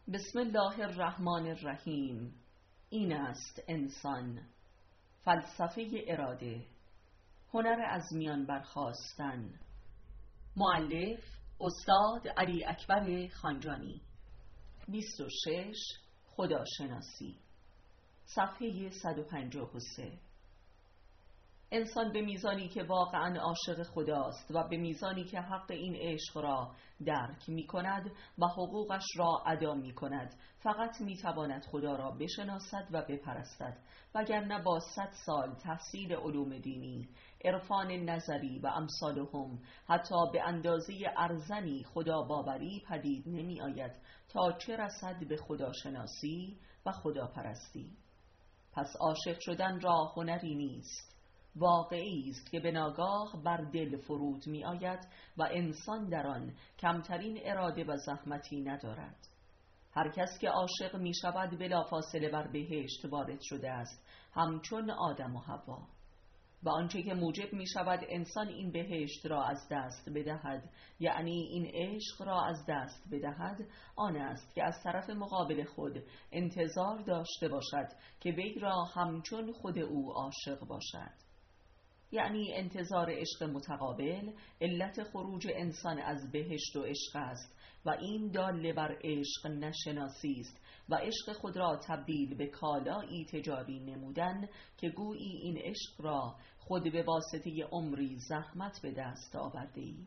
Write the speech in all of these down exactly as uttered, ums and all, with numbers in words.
بسم الله الرحمن الرحیم. این است انسان. فلسفه اراده، هنر از میان برخاستن. مؤلف استاد علی اکبر خانجانی. بیست و شش. خداشناسی. صفحه صد و پنجاه و سه. انسان به میزانی که واقعا عاشق خداست و به میزانی که حق این عشق را درک می کند و حقوقش را ادا می کند، فقط می تواند خدا را بشناسد و بپرستد، وگرنه با صد سال تحصیل علوم دینی، عرفان نظری و امثالهم، حتی به اندازه ارزنی خدا باوری پدید نمی آید تا چه رسد به خداشناسی و خداپرستی. پس عاشق شدن را هنری نیست، واقعی است که به ناگاه بر دل فرود می آید و انسان در آن کمترین اراده و زحمتی ندارد. هر کس که عاشق می شود بلافاصله بر بهشت وارد شده است، همچون آدم و حوا. و آنچه که موجب می شود انسان این بهشت را از دست بدهد، یعنی این عشق را از دست بدهد، آن است که از طرف مقابل خود انتظار داشته باشد که وی را همچون خود او عاشق باشد. یعنی انتظار عشق متقابل علت خروج انسان از بهشت و عشق است و این دال بر عشق نشناسی است و عشق خود را تبدیل به کالایی تجاری نمودن که گویی این عشق را خود به واسطه عمری زحمت به دست آورده ای.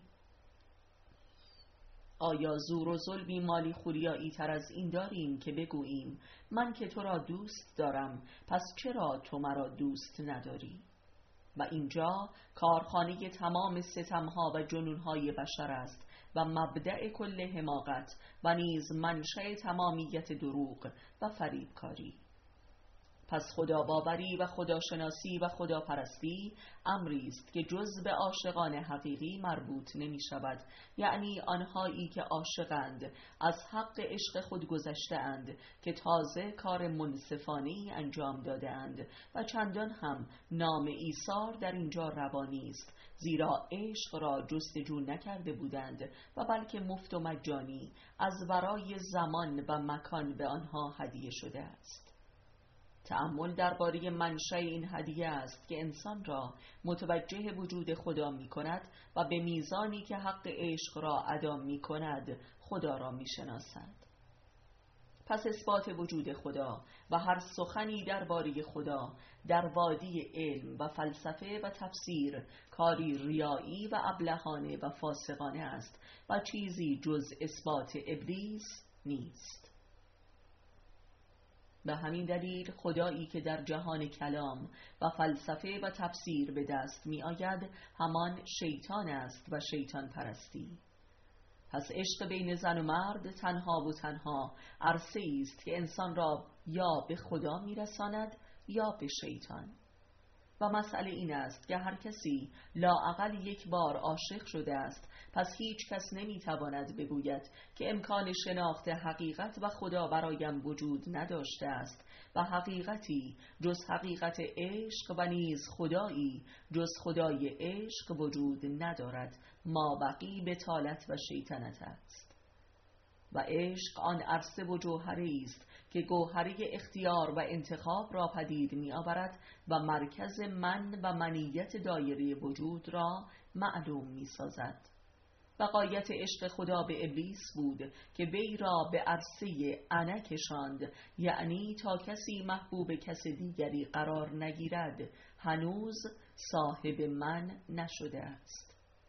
آیا زور و ظلمی مالی خوریایی تر از این داریم که بگوییم من که تو را دوست دارم پس چرا تو مرا دوست نداری؟ و اینجا کارخانه تمام ستمها و جنونهای بشر است و مبدأ کل حماقت و نیز منشأ تمامیت دروغ و فریبکاری. پس خدا باوری و خداشناسی و خداپرستی امری است که جز به عاشقان حقیقی مربوط نمی شود، یعنی آنهایی که عاشقند از حق عشق خود گذشته اند که تازه کار منصفانه‌ای انجام داده اند و چندان هم نام ایثار در اینجا روانی است، زیرا عشق را جستجو نکرده بودند و بلکه مفت و مجانی از ورای زمان و مکان به آنها هدیه شده است. تأمل درباره منشأ این هدیه است که انسان را متوجه وجود خدا می کند و به میزانی که حق عشق را ادا می کند خدا را می شناسد. پس اثبات وجود خدا و هر سخنی درباره خدا در وادی علم و فلسفه و تفسیر کاری ریایی و ابلهانه و فاسقانه است و چیزی جز اثبات ابلیس نیست. به همین دلیل خدایی که در جهان کلام و فلسفه و تفسیر به دست می آید همان شیطان است و شیطان پرستی. پس عشق بین زن و مرد تنها و تنها عرصه است که انسان را یا به خدا می رساند یا به شیطان. و مسئله این است که هر کسی لااقل یک بار عاشق شده است، پس هیچ کس نمی تواند بگوید که امکان شناخت حقیقت و خدا برایم وجود نداشته است و حقیقتی جز حقیقت عشق و نیز خدایی جز خدای عشق وجود ندارد، ما بقی بطالت و شیطنت است. و عشق آن عرصه و جوهره است که گوهره اختیار و انتخاب را پدید می آورد و مرکز من و منیت دایره وجود را معلوم می سازد. و غایت عشق خدا به ابلیس بود که وی را به عرصه انا کشاند، یعنی تا کسی محبوب کس دیگری قرار نگیرد هنوز صاحب من نشده است.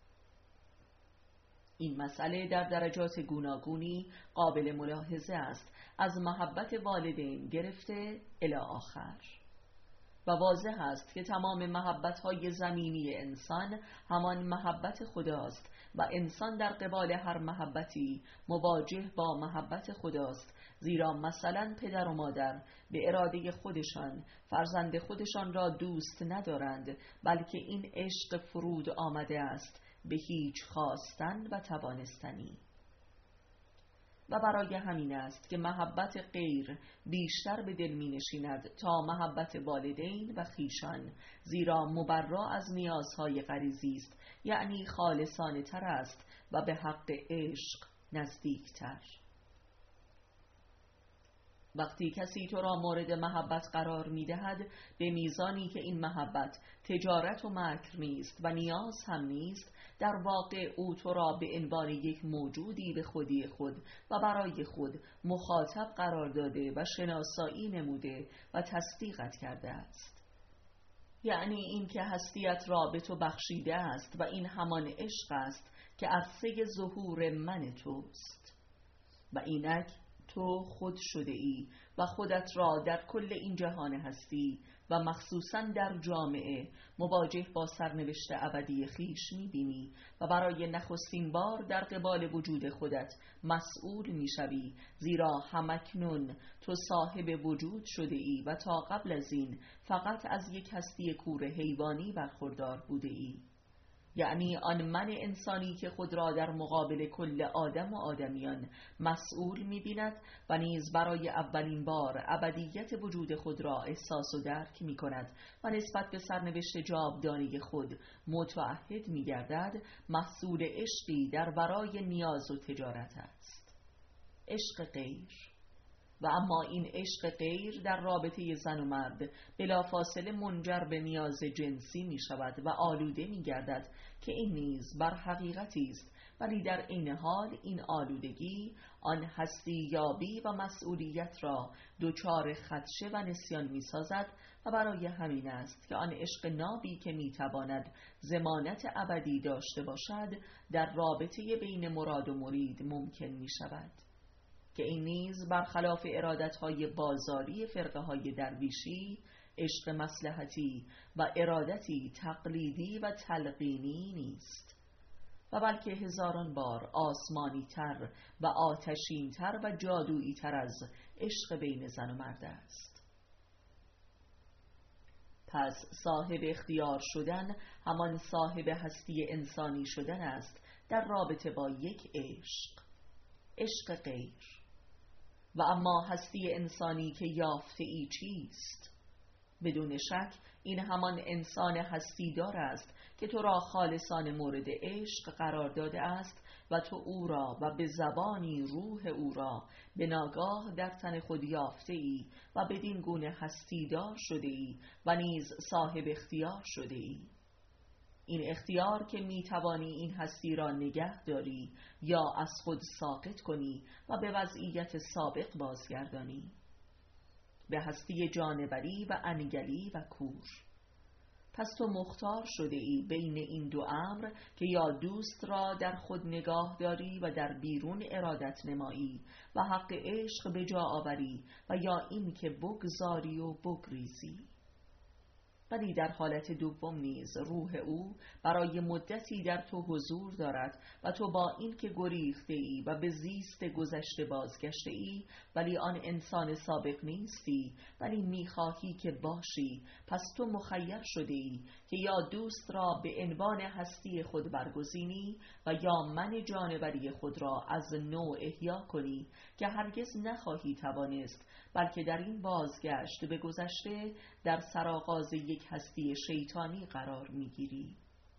این مسئله در درجات گوناگونی قابل ملاحظه است، از محبت والدین گرفته الی آخر. و واضح است که تمام محبت‌های زمینی انسان همان محبت خداست و انسان در قبال هر محبتی مواجه با محبت خداست، زیرا مثلا پدر و مادر به اراده خودشان فرزند خودشان را دوست ندارند، بلکه این عشق فرود آمده است به هیچ خواستن و توانستنی. و برای همین است که محبت غیر بیشتر به دل می نشیند تا محبت والدین و خویشان، زیرا مبرا از نیازهای غریزی است، یعنی خالصانه تر است و به حق عشق نزدیک تر. وقتی کسی تو را مورد محبت قرار می دهد، به میزانی که این محبت تجارت و مکر نیست و نیاز هم نیست، در واقع او تو را به عنوان یک موجودی به خودی خود و برای خود مخاطب قرار داده و شناسایی نموده و تصدیقت کرده است. یعنی این که هستیت را به تو بخشیده است و این همان عشق است که عرصه ظهور من توست. و اینک تو خود شده ای و خودت را در کل این جهان هستی و مخصوصاً در جامعه مواجه با سرنوشت ابدی خیش می‌بینی و برای نخستین بار در قبال وجود خودت مسئول می‌شوی، زیرا همکنون تو صاحب وجود شده ای و تا قبل از این فقط از یک هستی کور حیوانی برخوردار بوده ای. یعنی آن من انسانی که خود را در مقابل کل آدم و آدمیان مسئول می‌بیند و نیز برای اولین بار ابدیت وجود خود را احساس و درک می‌کند و نسبت به سرنوشت جاودانی خود متعهد می‌گردد، محصول عشقی در ورای نیاز و تجارت است. عشق غیر. و اما این عشق غیر در رابطه زن و مرد بلافاصله منجر به نیاز جنسی می شود و آلوده می گردد که این نیز بر حقیقتی است، ولی در این حال این آلودگی آن هستی یابی و مسئولیت را دچار خدشه و نسیان می سازد و برای همین است که آن عشق نابی که می تواند ضمانت ابدی داشته باشد در رابطه بین مراد و مرید ممکن می شود، که این نیز برخلاف ارادت‌های بازاری فرقه‌های درویشی، عشق مصلحتی و ارادتی تقلیدی و تلقینی نیست، و بلکه هزاران بار آسمانی تر و آتشین تر و جادویی تر از عشق بین زن و مرد است. پس صاحب اختیار شدن همان صاحب هستی انسانی شدن است در رابطه با یک عشق، عشق غیر. و اما هستی انسانی که یافته ای چیست؟ بدون شک این همان انسان هستی دار است که تو را خالصان مورد عشق قرار داده است و تو او را و به زبانی روح او را به ناگاه در تن خود یافته ای و بدین گونه هستی دار شده ای و نیز صاحب اختیار شده ای. این اختیار که می توانی این هستی را نگه داری یا از خود ساقط کنی و به وضعیت سابق بازگردانی، به هستی جانوری و انگلی و کور. پس تو مختار شده ای بین این دو امر که یا دوست را در خود نگاه داری و در بیرون ارادت نمایی و حق عشق به جا آوری و یا این که بگذاری و بگریزی. ولی در حالت دوم نیز روح او برای مدتی در تو حضور دارد و تو با این که گریخته ای و به زیست گذشته بازگشته ای ولی آن انسان سابق نیستی، ولی میخواهی که باشی، پس تو مخیر شده ای که یا دوست را به عنوان هستی خود برگزینی و یا من جانوری خود را از نو احیا کنی که هرگز نخواهی توانست، بلکه در این بازگشت به گذشته در سرآغاز یک هستی شیطانی قرار میگیری.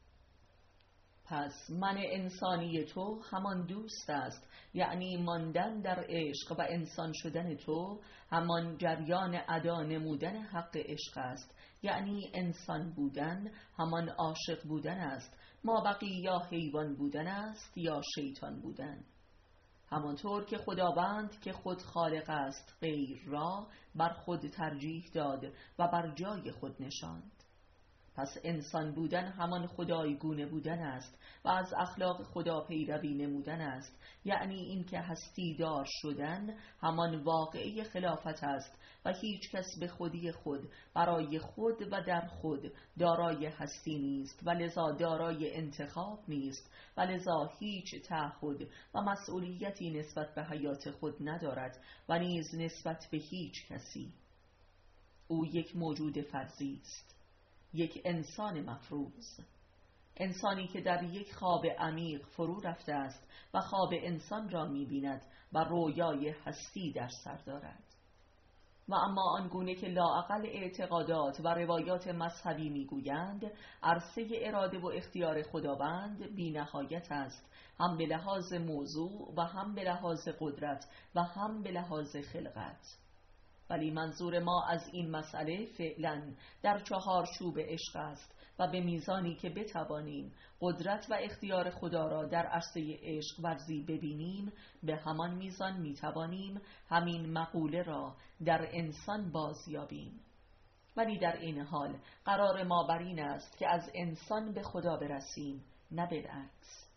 پس من انسانی تو همان دوست است، یعنی ماندن در عشق و انسان شدن تو همان جریان ادا نمودن حق عشق است، یعنی انسان بودن همان عاشق بودن است، ما بقی یا حیوان بودن است یا شیطان بودن. همانطور که خداوند که خود خالق است غیر را بر خود ترجیح داد و بر جای خود نشاند. پس انسان بودن همان خدایگونه بودن است و از اخلاق خدا پیروی نمودن است، یعنی این که هستی دار شدن همان واقعه خلافت است و هیچ کس به خودی خود برای خود و در خود دارای هستی نیست و لذا دارای انتخاب نیست و لذا هیچ تعهد و مسئولیتی نسبت به حیات خود ندارد و نیز نسبت به هیچ کسی. او یک موجود فرضی است، یک انسان مفروض، انسانی که در یک خواب عمیق فرو رفته است و خواب انسان را می‌بیند و رویای هستی در سر دارد. و اما آنگونه که لااقل اعتقادات و روایات مذهبی می‌گویند، عرصه اراده و اختیار خداوند بی نهایت است، هم به لحاظ موضوع و هم به لحاظ قدرت و هم به لحاظ خلقت. ولی منظور ما از این مسئله فعلا در چهارچوب عشق است و به میزانی که بتوانیم قدرت و اختیار خدا را در عرصه عشق ورزی ببینیم، به همان میزان میتوانیم همین مقوله را در انسان بازیابیم. ولی در این حال قرار ما بر این است که از انسان به خدا برسیم، نه بالعکس.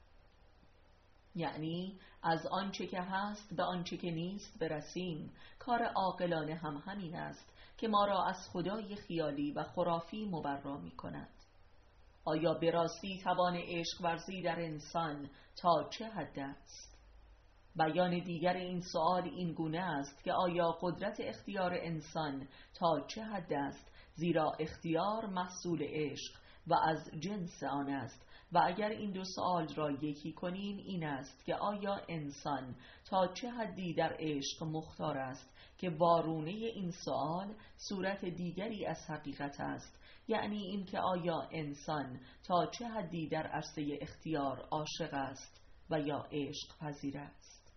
یعنی از آنچه که هست به آنچه که نیست برسیم. کار عاقلانه هم همین است که ما را از خدای خیالی و خرافی مبرا می کند. آیا به راستی توان عشق ورزی در انسان تا چه حد است؟ بیان دیگر این سؤال این گونه است که آیا قدرت اختیار انسان تا چه حد است، زیرا اختیار محصول عشق و از جنس آن است. و اگر این دو سؤال را یکی کنیم این است که آیا انسان تا چه حدی در عشق مختار است، که وارونه این سؤال صورت دیگری از حقیقت است، یعنی این که آیا انسان تا چه حدی در عرصه اختیار عاشق است و یا عشق پذیر است.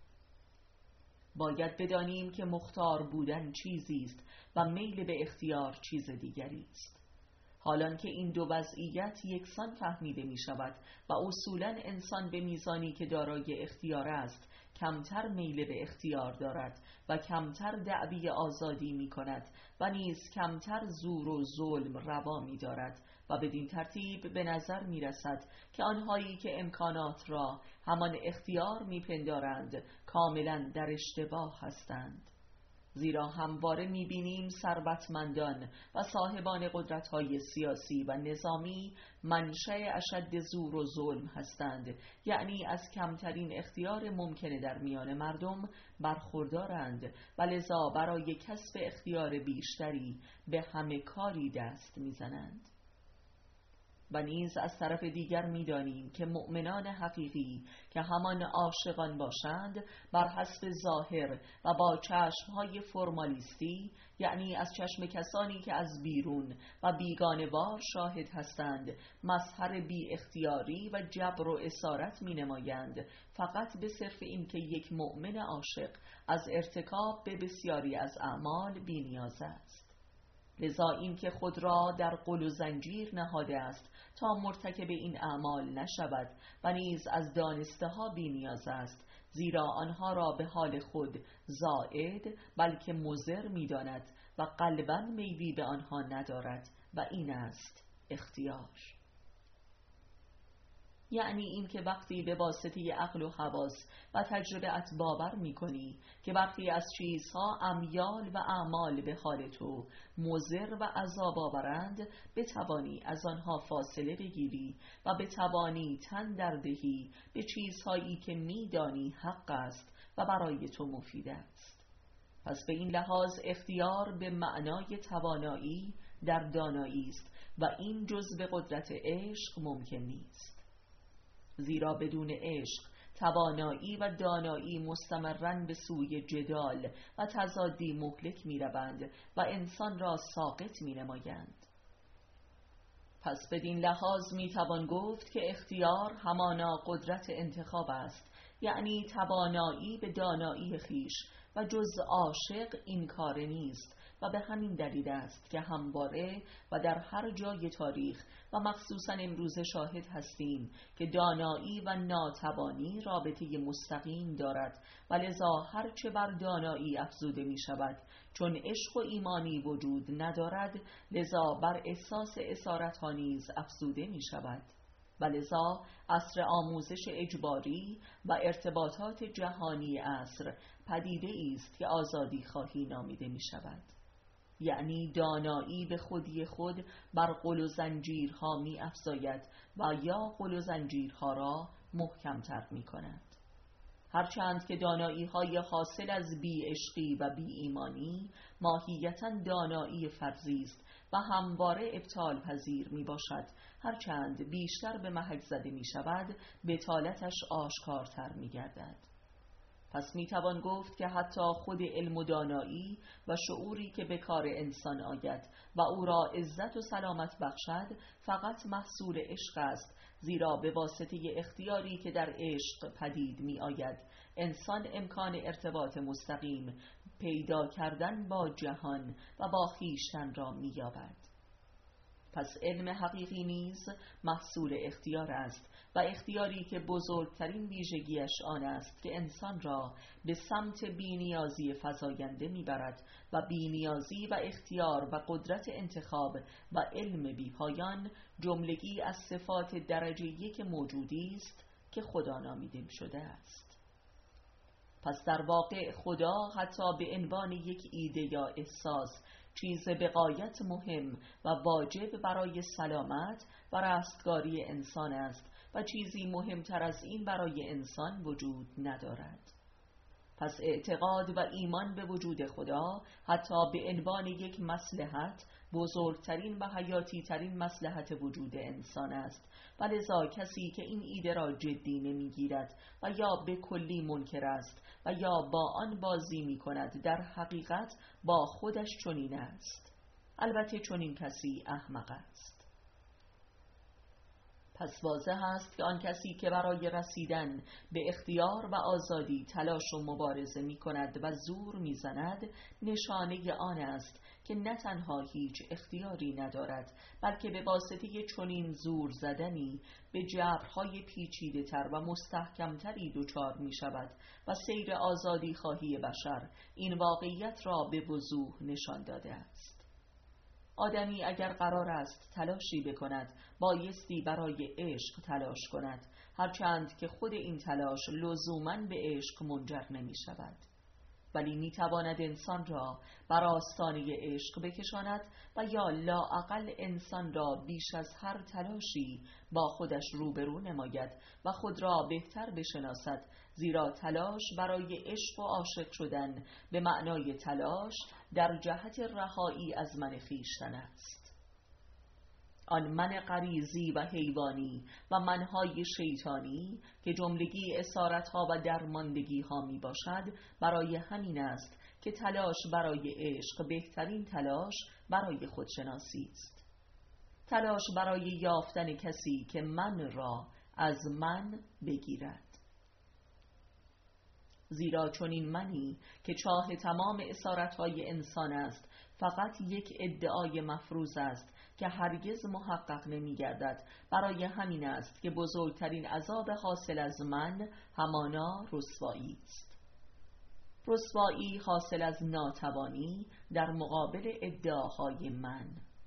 باید بدانیم که مختار بودن چیزی است و میل به اختیار چیز دیگری است. حالان که این دو وضعیت یکسان فهمیده می شود و اصولاً انسان به میزانی که دارای اختیار است کمتر میل به اختیار دارد و کمتر دعوی آزادی می کند و نیز کمتر زور و ظلم روا می دارد و بدین ترتیب به نظر می رسد که آنهایی که امکانات را همان اختیار می پندارند کاملاً در اشتباه هستند. زیرا همواره می‌بینیم ثروتمندان و صاحبان قدرت‌های سیاسی و نظامی منشأ اشد زور و ظلم هستند، یعنی از کمترین اختیار ممکن در میان مردم برخوردارند و لذا برای کسب اختیار بیشتری به همه کاری دست می‌زنند. و نیز از طرف دیگر می‌دانیم که مؤمنان حقیقی که همان عاشقان باشند بر حسب ظاهر و با چشم‌های فرمالیستی، یعنی از چشم کسانی که از بیرون و بیگانه‌وار شاهد هستند، مظهر بی اختیاری و جبر و اسارت می‌نمایند، فقط به صرف این که یک مؤمن عاشق از ارتکاب به بسیاری از اعمال بی‌نیاز است. لذا این که خود را در قل و زنجیر نهاده است تا مرتکب این اعمال نشود و نیز از دانسته ها بی نیاز است، زیرا آنها را به حال خود زائد بلکه مضر می داند و قلباً میلی به آنها ندارد و این است اختیار. یعنی این که وقتی به واسطه عقل و حواس و تجربه‌ات باور می‌کنی که برخی از چیزها امیال و اعمال به حال تو مضر و عذاب آورند، بتوانی از آنها فاصله بگیری و بتوانی تن دردهی به چیزهایی که می‌دانی حق است و برای تو مفید است. پس به این لحاظ اختیار به معنای توانایی در دانایی است و این جزء قدرت عشق ممکن نیست. زیرا بدون عشق توانایی و دانایی مستمراً به سوی جدال و تضادی مهلک می روند و انسان را ساقط می نمایند. پس بدین لحاظ می توان گفت که اختیار همانا قدرت انتخاب است، یعنی توانایی به دانایی خیش و جز عاشق این کار نیست و به همین دلیل است که همواره و در هر جای تاریخ و مخصوصاً امروز شاهد هستیم که دانایی و ناتوانی رابطه مستقیم دارد و لذا هر چه بر دانایی افزوده می شود، چون عشق و ایمانی وجود ندارد، لذا بر احساس اسارت ها نیز افزوده می شود. و لذا عصر آموزش اجباری و ارتباطات جهانی عصر پدیده است که آزادی خواهی نامیده می شود. یعنی دانایی به خودی خود بر قل و زنجیرها می افزاید و یا قل و زنجیرها را محکمتر می کند. هرچند که دانایی های حاصل از بی عشقی و بی ایمانی ماهیتاً دانایی فرضی است و همواره ابطال پذیر می باشد، هرچند بیشتر به محک زده می شود بطالتش آشکارتر می گردد. پس می توان گفت که حتی خود علم و دانایی و شعوری که به کار انسان آید و او را عزت و سلامت بخشد فقط محصول عشق است، زیرا به واسطه اختیاری که در عشق پدید می آید انسان امکان ارتباط مستقیم پیدا کردن با جهان و با خویشتن را می‌یابد. پس علم حقیقی نیز محصول اختیار است و اختیاری که بزرگترین ویژگیش آن است که انسان را به سمت بی‌نیازی فزاینده می‌برد و بی‌نیازی و اختیار و قدرت انتخاب و علم بی‌پایان جملگی از صفات درجه یک موجودی است که خدا نامیده شده است. پس در واقع خدا حتی به عنوان یک ایده یا احساس چیز به غایت مهم و واجب برای سلامت و رستگاری انسان است و چیزی مهمتر از این برای انسان وجود ندارد. پس اعتقاد و ایمان به وجود خدا حتی به عنوان یک مصلحت بزرگترین و حیاتی ترین مصلحت وجود انسان است و لذا کسی که این ایده را جدی نمیگیرد و یا به کلی منکر است و یا با آن بازی می کند در حقیقت با خودش چنین است. البته چنین کسی احمق است. پس واضح است که آن کسی که برای رسیدن به اختیار و آزادی تلاش و مبارزه می کند و زور می زند نشانه آن است که نه تنها هیچ اختیاری ندارد بلکه به واسطه چنین زور زدنی به جبرهای پیچیده تر و مستحکم تری دچار می شود و سیر آزادی خواهی بشر این واقعیت را به وضوح نشان داده است. آدمی اگر قرار است تلاشی بکند بایستی برای عشق تلاش کند، هرچند که خود این تلاش لزوماً به عشق منجر نمی شود، ولی می تواند انسان را بر آستانه عشق بکشاند و یا لااقل انسان را بیش از هر تلاشی با خودش روبرو نماید و خود را بهتر بشناسد، زیرا تلاش برای عشق و عاشق شدن به معنای تلاش در جهت رهایی از من خویشتن است. آن من غریزی و حیوانی و منهای شیطانی که جملگی اسارتها و درماندگی ها می باشد برای همین است که تلاش برای عشق بهترین تلاش برای خودشناسی است. تلاش برای یافتن کسی که من را از من بگیرد، زیرا چنین منی که چاه تمام اسارتهای انسان است فقط یک ادعای مفروض است که هرگز محقق نمی گردد. برای همین است که بزرگترین عذاب حاصل از من همانا رسوایی است. رسوایی حاصل از ناتوانی در مقابل ادعاهای من.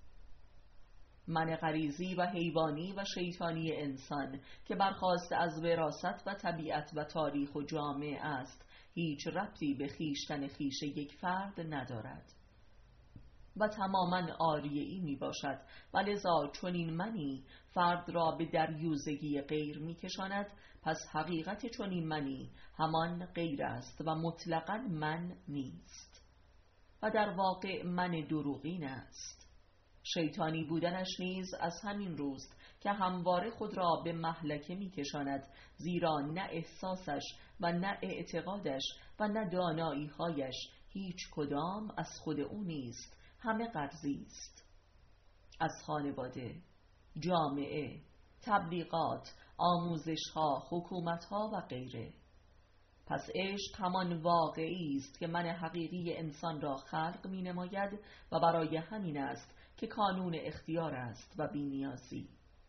من غریزی و حیوانی و شیطانی انسان که برخاسته از وراثت و طبیعت و تاریخ و جامعه است هیچ ربطی به خویشتن خویش یک فرد ندارد و تماماً عاریه‌ای می باشد و لذا چنین منی فرد را به دریوزگی غیر می کشاند. پس حقیقت چنین منی همان غیر است و مطلقاً من نیست و در واقع من دروغین است. شیطانی بودنش نیز از همین روست که همواره خود را به مهلکه می کشاند، زیرا نه احساسش و نه اعتقادش و نه دانایی‌هایش هیچ کدام از خود او نیست، همه قرضی است. از خانواده، جامعه، تبلیغات، آموزش‌ها، حکومت‌ها و غیره. پس عشق همان واقعی است که من حقیقی انسان را خلق می نماید و برای همین است که کانون اختیار است و بی‌نیازی.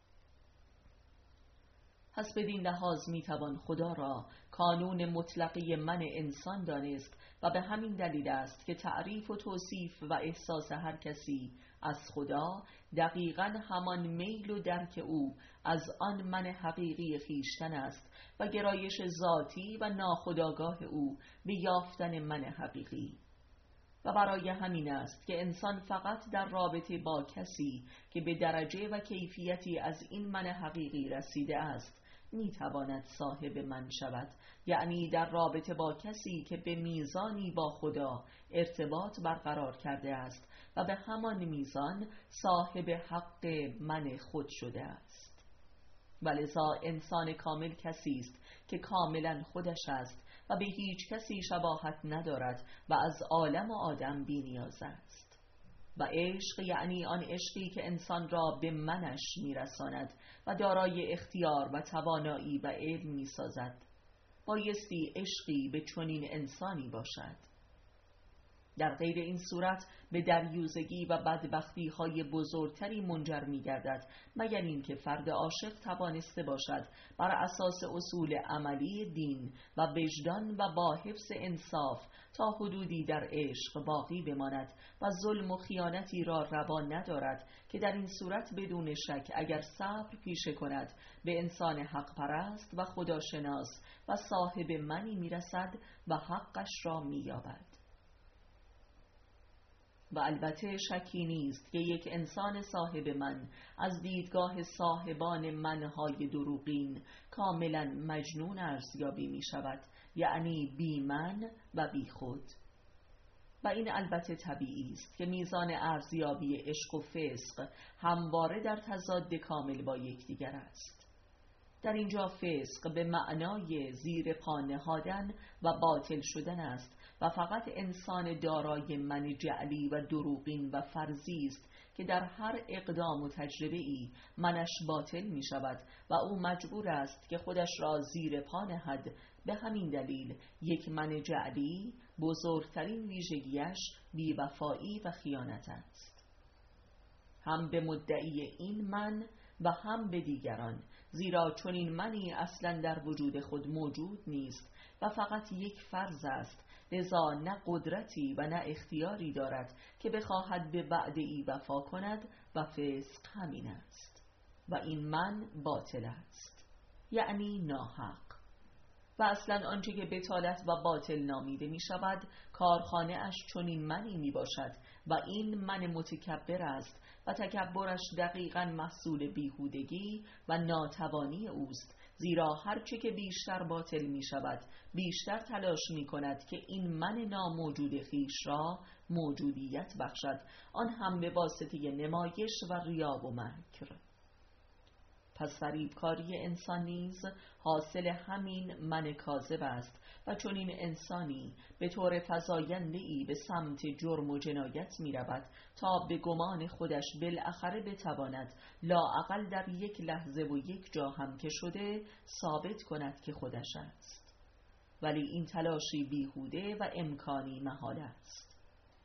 پس بدین لحاظ می توان خدا را کانون مطلقی من انسان دانست و به همین دلیل است که تعریف و توصیف و احساس هر کسی از خدا دقیقاً همان میل و درک او از آن من حقیقی خویشتن است و گرایش ذاتی و ناخودآگاه او به یافتن من حقیقی. و برای همین است که انسان فقط در رابطه با کسی که به درجه و کیفیتی از این من حقیقی رسیده است می تواند صاحب من شود، یعنی در رابطه با کسی که به میزانی با خدا ارتباط برقرار کرده است و به همان میزان صاحب حق من خود شده است. ولذا انسان کامل کسی است که کاملا خودش است و به هیچ کسی شباهت ندارد و از عالم و آدم بی نیاز است. و عشق یعنی آن عشقی که انسان را به منش میرساند و دارای اختیار و توانایی و علم میسازد. بایستی عشقی به چنین انسانی باشد. در غیر این صورت به دریوزگی و بدبختی های بزرگتری منجر می گردد، مگر اینکه فرد عاشق توانسته باشد بر اساس اصول عملی دین و وجدان و با حفظ انصاف تا حدودی در عشق باقی بماند و ظلم و خیانتی را روا ندارد که در این صورت بدون شک اگر صبر پیشه کند به انسان حق پرست و خداشناس و صاحب منی می رسد و حقش را می یابد. و البته شکی نیست که یک انسان صاحب من از دیدگاه صاحبان منهای دروغین کاملا مجنون ارزیابی می شود، یعنی بی من و بی خود. و این البته طبیعی است که میزان ارزیابی عشق و فسق همواره در تضاد کامل با یکدیگر است. در اینجا فسق به معنای زیر پا نهادن و باطل شدن است و فقط انسان دارای من جعلی و دروغین و فرضی است که در هر اقدام و تجربه‌ای منش باطل می شود و او مجبور است که خودش را زیر پا نهد. به همین دلیل یک من جعلی بزرگترین ویژگیش بی‌وفایی و خیانت است، هم به مدعی این من و هم به دیگران، زیرا چون این منی اصلا در وجود خود موجود نیست و فقط یک فرض است، لذا نه قدرتی و نه اختیاری دارد که بخواهد به وعده‌ای وفا کند و فسق همین است و این من باطل است، یعنی ناحق. و اصلا آنچه که بطالت و باطل نامیده می شود کارخانه اش چنین منی می باشد و این من متکبر است و تکبرش دقیقاً محصول بیهودگی و ناتوانی اوست، زیرا هرچه که بیشتر باطل می شود بیشتر تلاش می کند که این من ناموجود خیش را موجودیت بخشد، آن هم به واسطه نمایش و ریا و مکر. پس فریبکاری انسان نیز حاصل همین من کاذب است و چون این انسانی به طور فزاینده‌ای به سمت جرم و جنایت می رود تا به گمان خودش بالاخره بتواند لااقل در یک لحظه و یک جا هم که شده ثابت کند که خودش است. ولی این تلاشی بیهوده و امکانی محال است.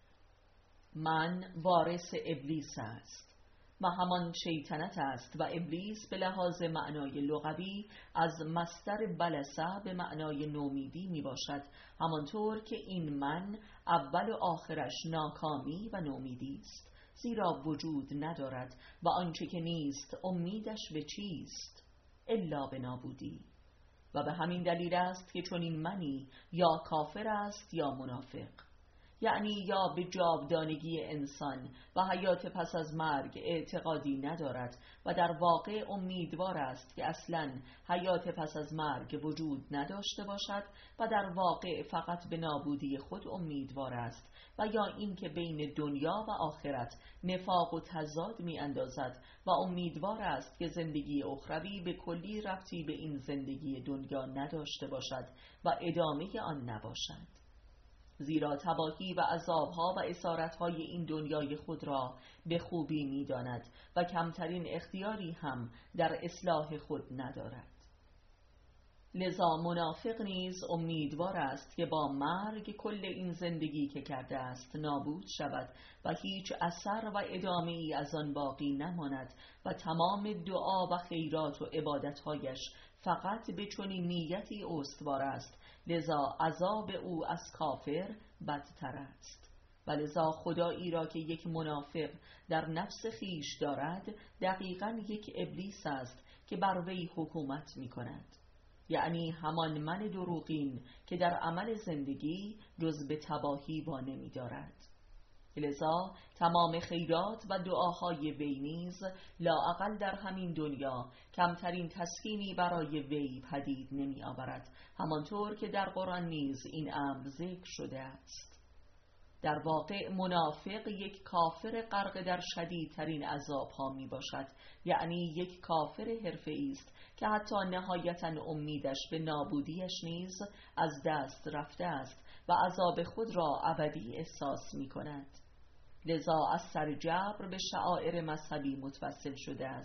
من وارث ابلیس است و همان شیطنت است و ابلیس به لحاظ معنای لغوی از مصدر بلسه به معنای نومیدی می باشد، همانطور که این من اول و آخرش ناکامی و نومیدی است، زیرا وجود ندارد و آنچه که نیست امیدش به چیست الا به نابودی. و به همین دلیل است که چون این منی یا کافر است یا منافق، یعنی یا به جاودانگی انسان و حیات پس از مرگ اعتقادی ندارد و در واقع امیدوار است که اصلاً حیات پس از مرگ وجود نداشته باشد و در واقع فقط به نابودی خود امیدوار است، و یا اینکه بین دنیا و آخرت نفاق و تضاد می اندازد و امیدوار است که زندگی اخروی به کلی ربطی به این زندگی دنیا نداشته باشد و ادامه آن نباشد، زیرا تباهی و عذابها و اسارتهای این دنیای خود را به خوبی می داند و کمترین اختیاری هم در اصلاح خود ندارد. لذا منافق نیز امیدوار است که با مرگ کل این زندگی که کرده است نابود شود و هیچ اثر و ادامه ای از آن باقی نماند و تمام دعا و خیرات و عبادتهایش فقط به چنین نیتی استوار است، لذا عذاب او از کافر بدتر است. و لذا خدایی را که یک منافق در نفس خیش دارد دقیقاً یک ابلیس است که بر وی حکومت می کند، یعنی همان من دروغین که در عمل زندگی جز به تباهی وا نمی دارد. لذا تمام خیرات و دعاهای وی نیز لااقل در همین دنیا کمترین تسکینی برای وی پدید نمی آورد، همانطور که در قرآن نیز این امر ذکر شده است. در واقع منافق یک کافر غرق در شدیدترین عذابها می باشد، یعنی یک کافر حرفه‌ای است که حتی نهایتاً امیدش به نابودیش نیز از دست رفته است و عذاب خود را ابدی احساس می کند. لذا از سر جبر به شعائر مذهبی متوسل شده است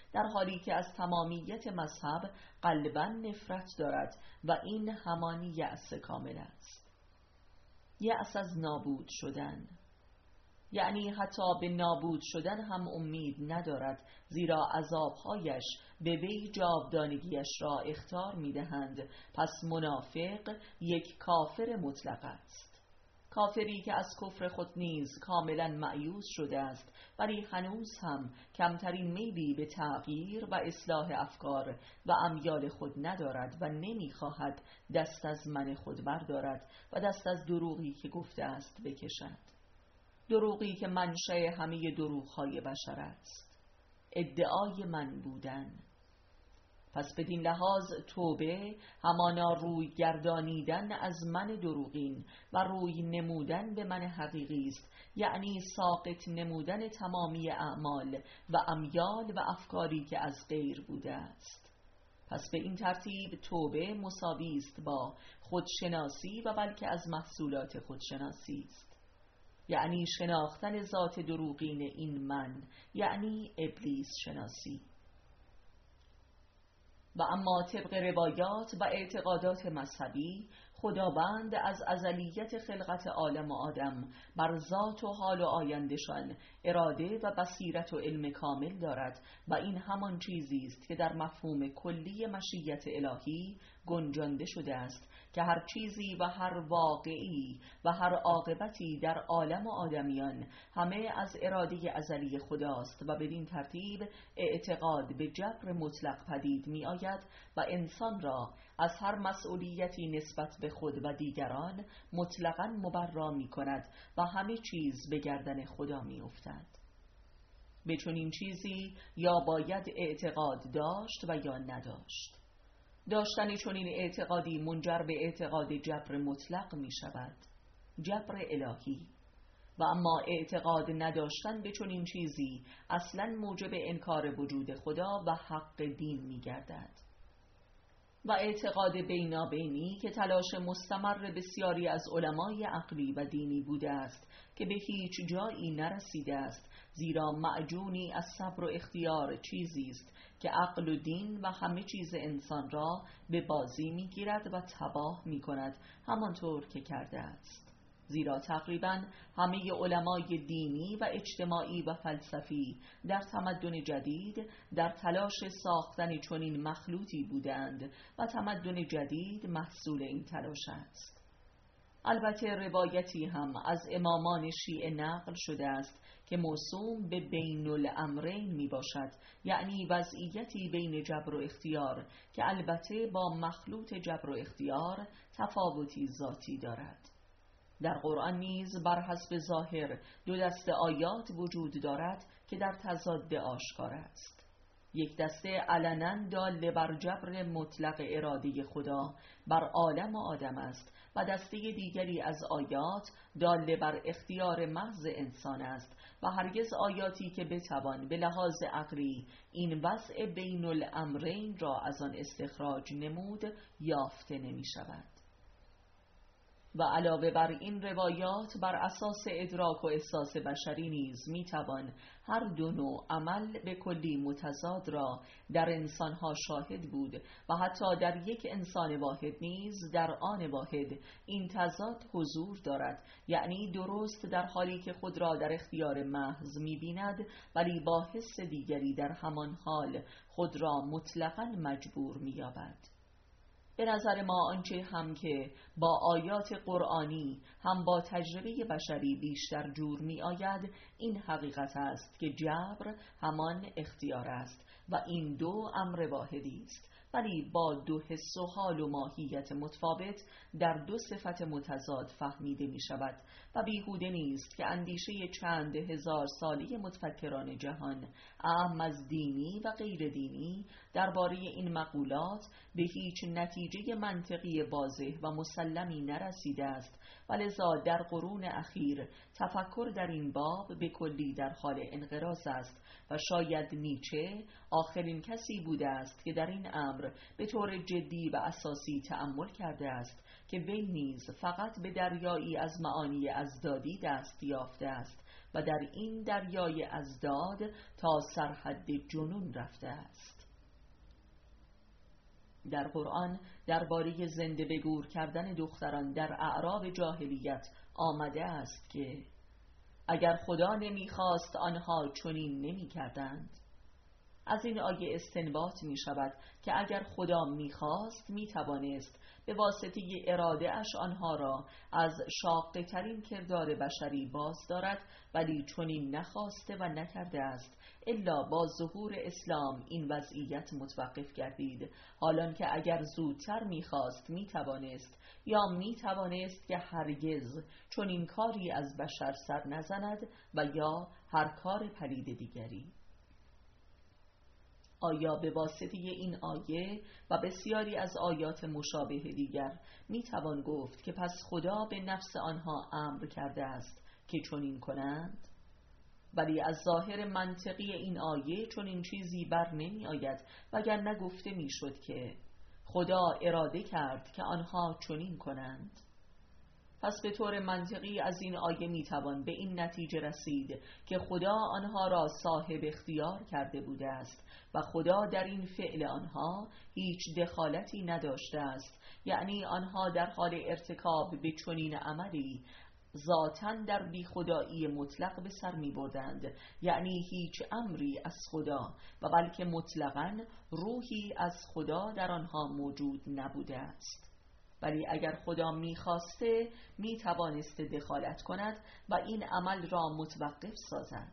در حالی که از تمامیت مذهب قلباً نفرت دارد و این همان یأس کامل است. یأس از نابود شدن، یعنی حتی به نابود شدن هم امید ندارد، زیرا عذابهایش به وی جاودانگیش را اخطار می‌دهند. پس منافق یک کافر مطلق است، کافری که از کفر خود نیز کاملا مأیوس شده است، ولی هنوز هم کمترین میلی به تغییر و اصلاح افکار و امیال خود ندارد و نمی‌خواهد دست از من خود بردارد و دست از دروغی که گفته است بکشد، دروغی که منشأ همه دروغ‌های بشر است، ادعای من بودن. پس بدین لحاظ توبه همانا روی گردانیدن از من دروغین و روی نمودن به من حقیقی است، یعنی ساقط نمودن تمامی اعمال و امیال و افکاری که از غیر بوده است. پس به این ترتیب توبه مساوی است با خودشناسی و بلکه از محصولات خودشناسی است، یعنی شناختن ذات دروغین این من، یعنی ابلیس شناسی. و اما طبق روایات و اعتقادات مذهبی، خداوند از ازلیت خلقت عالم و آدم بر ذات و حال و آیندشان اراده و بصیرت و علم کامل دارد و این همان چیزی است که در مفهوم کلی مشیت الهی گنجانده شده است که هر چیزی و هر واقعی و هر عاقبتی در عالم و آدمیان همه از اراده ازلی خداست و بدین ترتیب اعتقاد به جبر مطلق پدید می آید و انسان را از هر مسئولیتی نسبت به خود و دیگران مطلقاً مبرا می کند و همه چیز به گردن خدا می افتد. به چنین چیزی یا باید اعتقاد داشت و یا نداشت. داشتن چنین اعتقادی منجر به اعتقاد جبر مطلق می شود، جبر الهی. و اما اعتقاد نداشتن به چنین چیزی اصلاً موجب انکار وجود خدا و حق دین می گردد. و اعتقاد بینابینی که تلاش مستمر بسیاری از علمای عقلی و دینی بوده است که به هیچ جایی نرسیده است، زیرا معجونی از صبر و اختیار چیزی است که عقل و دین و همه چیز انسان را به بازی میگیرد و تباه میکند، همانطور که کرده است. زیرا تقریباً همه علمای دینی و اجتماعی و فلسفی در تمدن جدید در تلاش ساختن چنین مخلوطی بودند و تمدن جدید محصول این تلاش است. البته روایتی هم از امامان شیعه نقل شده است که موسوم به بین الامرین می باشد، یعنی وضعیتی بین جبر و اختیار که البته با مخلوط جبر و اختیار تفاوتی ذاتی دارد. در قرآن نیز بر حسب ظاهر دو دسته آیات وجود دارد که در تضاد آشکار است. یک دسته علنا دال بر جبر مطلق اراده خدا بر عالم و آدم است و دسته دیگری از آیات دال بر اختیار محض انسان است و هرگز آیاتی که بتوان به لحاظ عقلی این وضع بین الامرین را از آن استخراج نمود یافته نمی شود. و علاوه بر این روایات بر اساس ادراک و احساس بشری نیز میتوان هر دو نوع عمل به کلی متضاد را در انسانها شاهد بود و حتی در یک انسان واحد نیز در آن واحد این تضاد حضور دارد، یعنی درست در حالی که خود را در اختیار محض میبیند ولی با حس دیگری در همان حال خود را مطلقاً مجبور مییابد. به نظر ما آنچه هم که با آیات قرآنی هم با تجربه بشری بیشتر جور می آید این حقیقت است که جبر همان اختیار است و این دو امر واحدی است، ولی با دو حس و حال و ماهیت متفاوت در دو صفت متضاد فهمیده می شود و بیهوده نیست که اندیشه چند هزار سالی متفکران جهان اعم از دینی و غیر دینی درباره این مقولات به هیچ نتیجه منطقی واضح و مسلمی نرسیده است و لذا در قرون اخیر تفکر در این باب به کلی در حال انقراض است و شاید نیچه آخرین کسی بوده است که در این امر به طور جدی و اساسی تأمل کرده است که وی نیز فقط به دریایی از معانی ازدادی دست یافته است و در این دریای ازداد تا سرحد جنون رفته است. در قرآن درباره زنده به گور کردن دختران در اعراب جاهلیت آمده است که اگر خدا نمیخواست آنها چنین نمیکردند. از این آیه استنباط می شود که اگر خدا میخواست میتوانست به واسطه اراده اش آنها را از شاقه ترین کردار بشری باز دارد، ولی چنین نخواسته و نکرده است، الا با ظهور اسلام این وضعیت متوقف گردید، حالان که اگر زودتر میخواست میتوانست یا میتوانست که هرگز چنین کاری از بشر سر نزند و یا هر کار پلید دیگری. آیا به واسطه این آیه و بسیاری از آیات مشابه دیگر می توان گفت که پس خدا به نفس آنها امر کرده است که چنین کنند؟ ولی از ظاهر منطقی این آیه چنین چیزی بر نمی آید، وگرنه گفته می شد که خدا اراده کرد که آنها چنین کنند. پس به طور منطقی از این آیه میتوان به این نتیجه رسید که خدا آنها را صاحب اختیار کرده بوده است و خدا در این فعل آنها هیچ دخالتی نداشته است، یعنی آنها در حال ارتکاب به چنین عملی ذاتاً در بی خدایی مطلق به سر می بردند، یعنی هیچ امری از خدا و بلکه مطلقاً روحی از خدا در آنها موجود نبوده است. ولی اگر خدا می‌خواسته می‌توانسته دخالت کند و این عمل را متوقف سازد.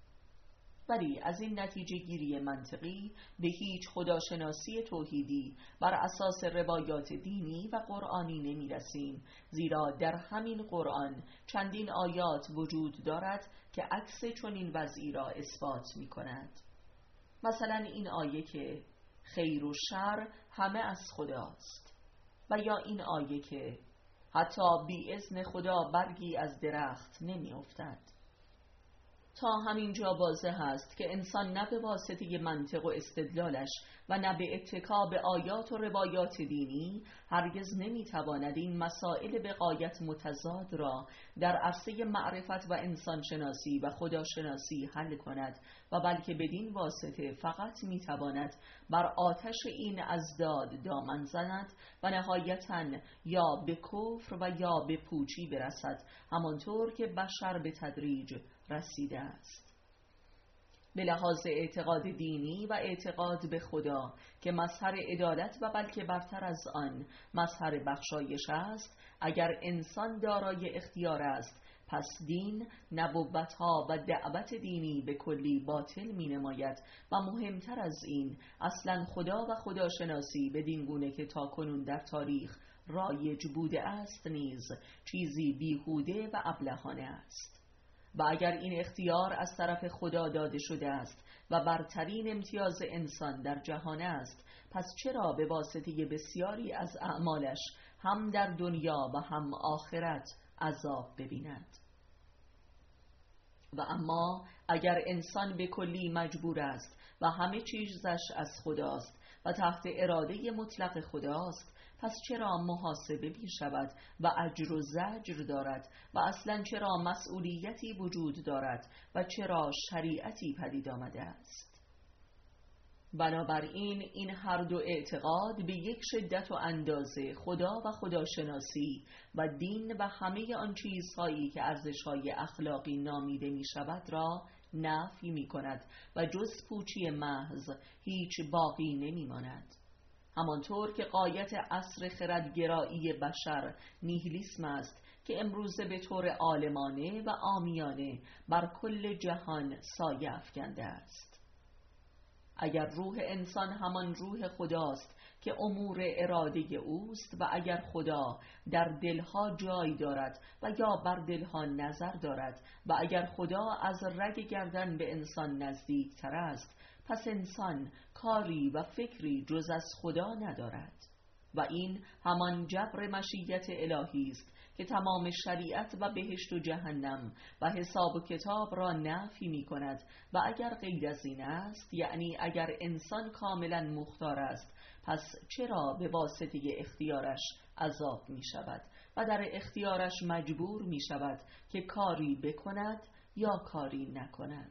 ولی از این نتیجه گیری منطقی به هیچ خداشناسی توحیدی بر اساس روایات دینی و قرآنی نمی رسیم، زیرا در همین قرآن چندین آیات وجود دارد که عکس چنین وضعی را اثبات می کند. مثلا این آیه که خیر و شر همه از خداست، و یا این آیه که حتی بی اذن خدا برگی از درخت نمی افتد. تا همین جا واضح است که انسان نه به واسطه منطق و استدلالش و نه به اتکا به آیات و روایات دینی هرگز نمیتواند این مسائل به غایت متضاد را در عرصه معرفت و انسانشناسی و خداشناسی حل کند و بلکه بدین واسطه فقط میتواند بر آتش این ازداد دامن زند و نهایتاً یا به کفر و یا به پوچی برسد، همانطور که بشر به تدریج رسیده است. به لحاظ اعتقاد دینی و اعتقاد به خدا که مظهر عدالت و بلکه برتر از آن مظهر بخشایش است، اگر انسان دارای اختیار است، پس دین، نبوت‌ها و دعوت دینی به کلی باطل می نماید و مهمتر از این اصلا خدا و خداشناسی بدین گونه که تاکنون در تاریخ رایج بوده است نیز چیزی بیهوده و ابلهانه است. و اگر این اختیار از طرف خدا داده شده است و برترین امتیاز انسان در جهان است، پس چرا به واسطه بسیاری از اعمالش هم در دنیا و هم آخرت عذاب ببیند؟ و اما اگر انسان به کلی مجبور است و همه چیزش از خداست و تحت اراده مطلق خداست، پس چرا محاسبه می شود و اجر و زجر دارد و اصلا چرا مسئولیتی وجود دارد و چرا شریعتی پدید آمده است؟ بنابراین این هر دو اعتقاد به یک شدت و اندازه خدا و خداشناسی و دین و همه آن چیزهایی که ارزش‌های اخلاقی نامیده می شود را نفی می کند و جز پوچی محض هیچ باقی نمی ماند. همانطور که غایت عصر خردگرایی بشر نیهیلیسم است که امروزه به طور عالمانه و عامیانه بر کل جهان سایه افکنده است. اگر روح انسان همان روح خداست که امور اراده اوست و اگر خدا در دلها جای دارد و یا بر دلها نظر دارد و اگر خدا از رگ گردن به انسان نزدیک تر است، پس انسان کاری و فکری جز از خدا ندارد و این همان جبر مشیت الهی است که تمام شریعت و بهشت و جهنم و حساب و کتاب را نفی می کند و اگر غیر از این است، یعنی اگر انسان کاملا مختار است، پس چرا به واسطه اختیارش عذاب می شود و در اختیارش مجبور می شود که کاری بکند یا کاری نکند؟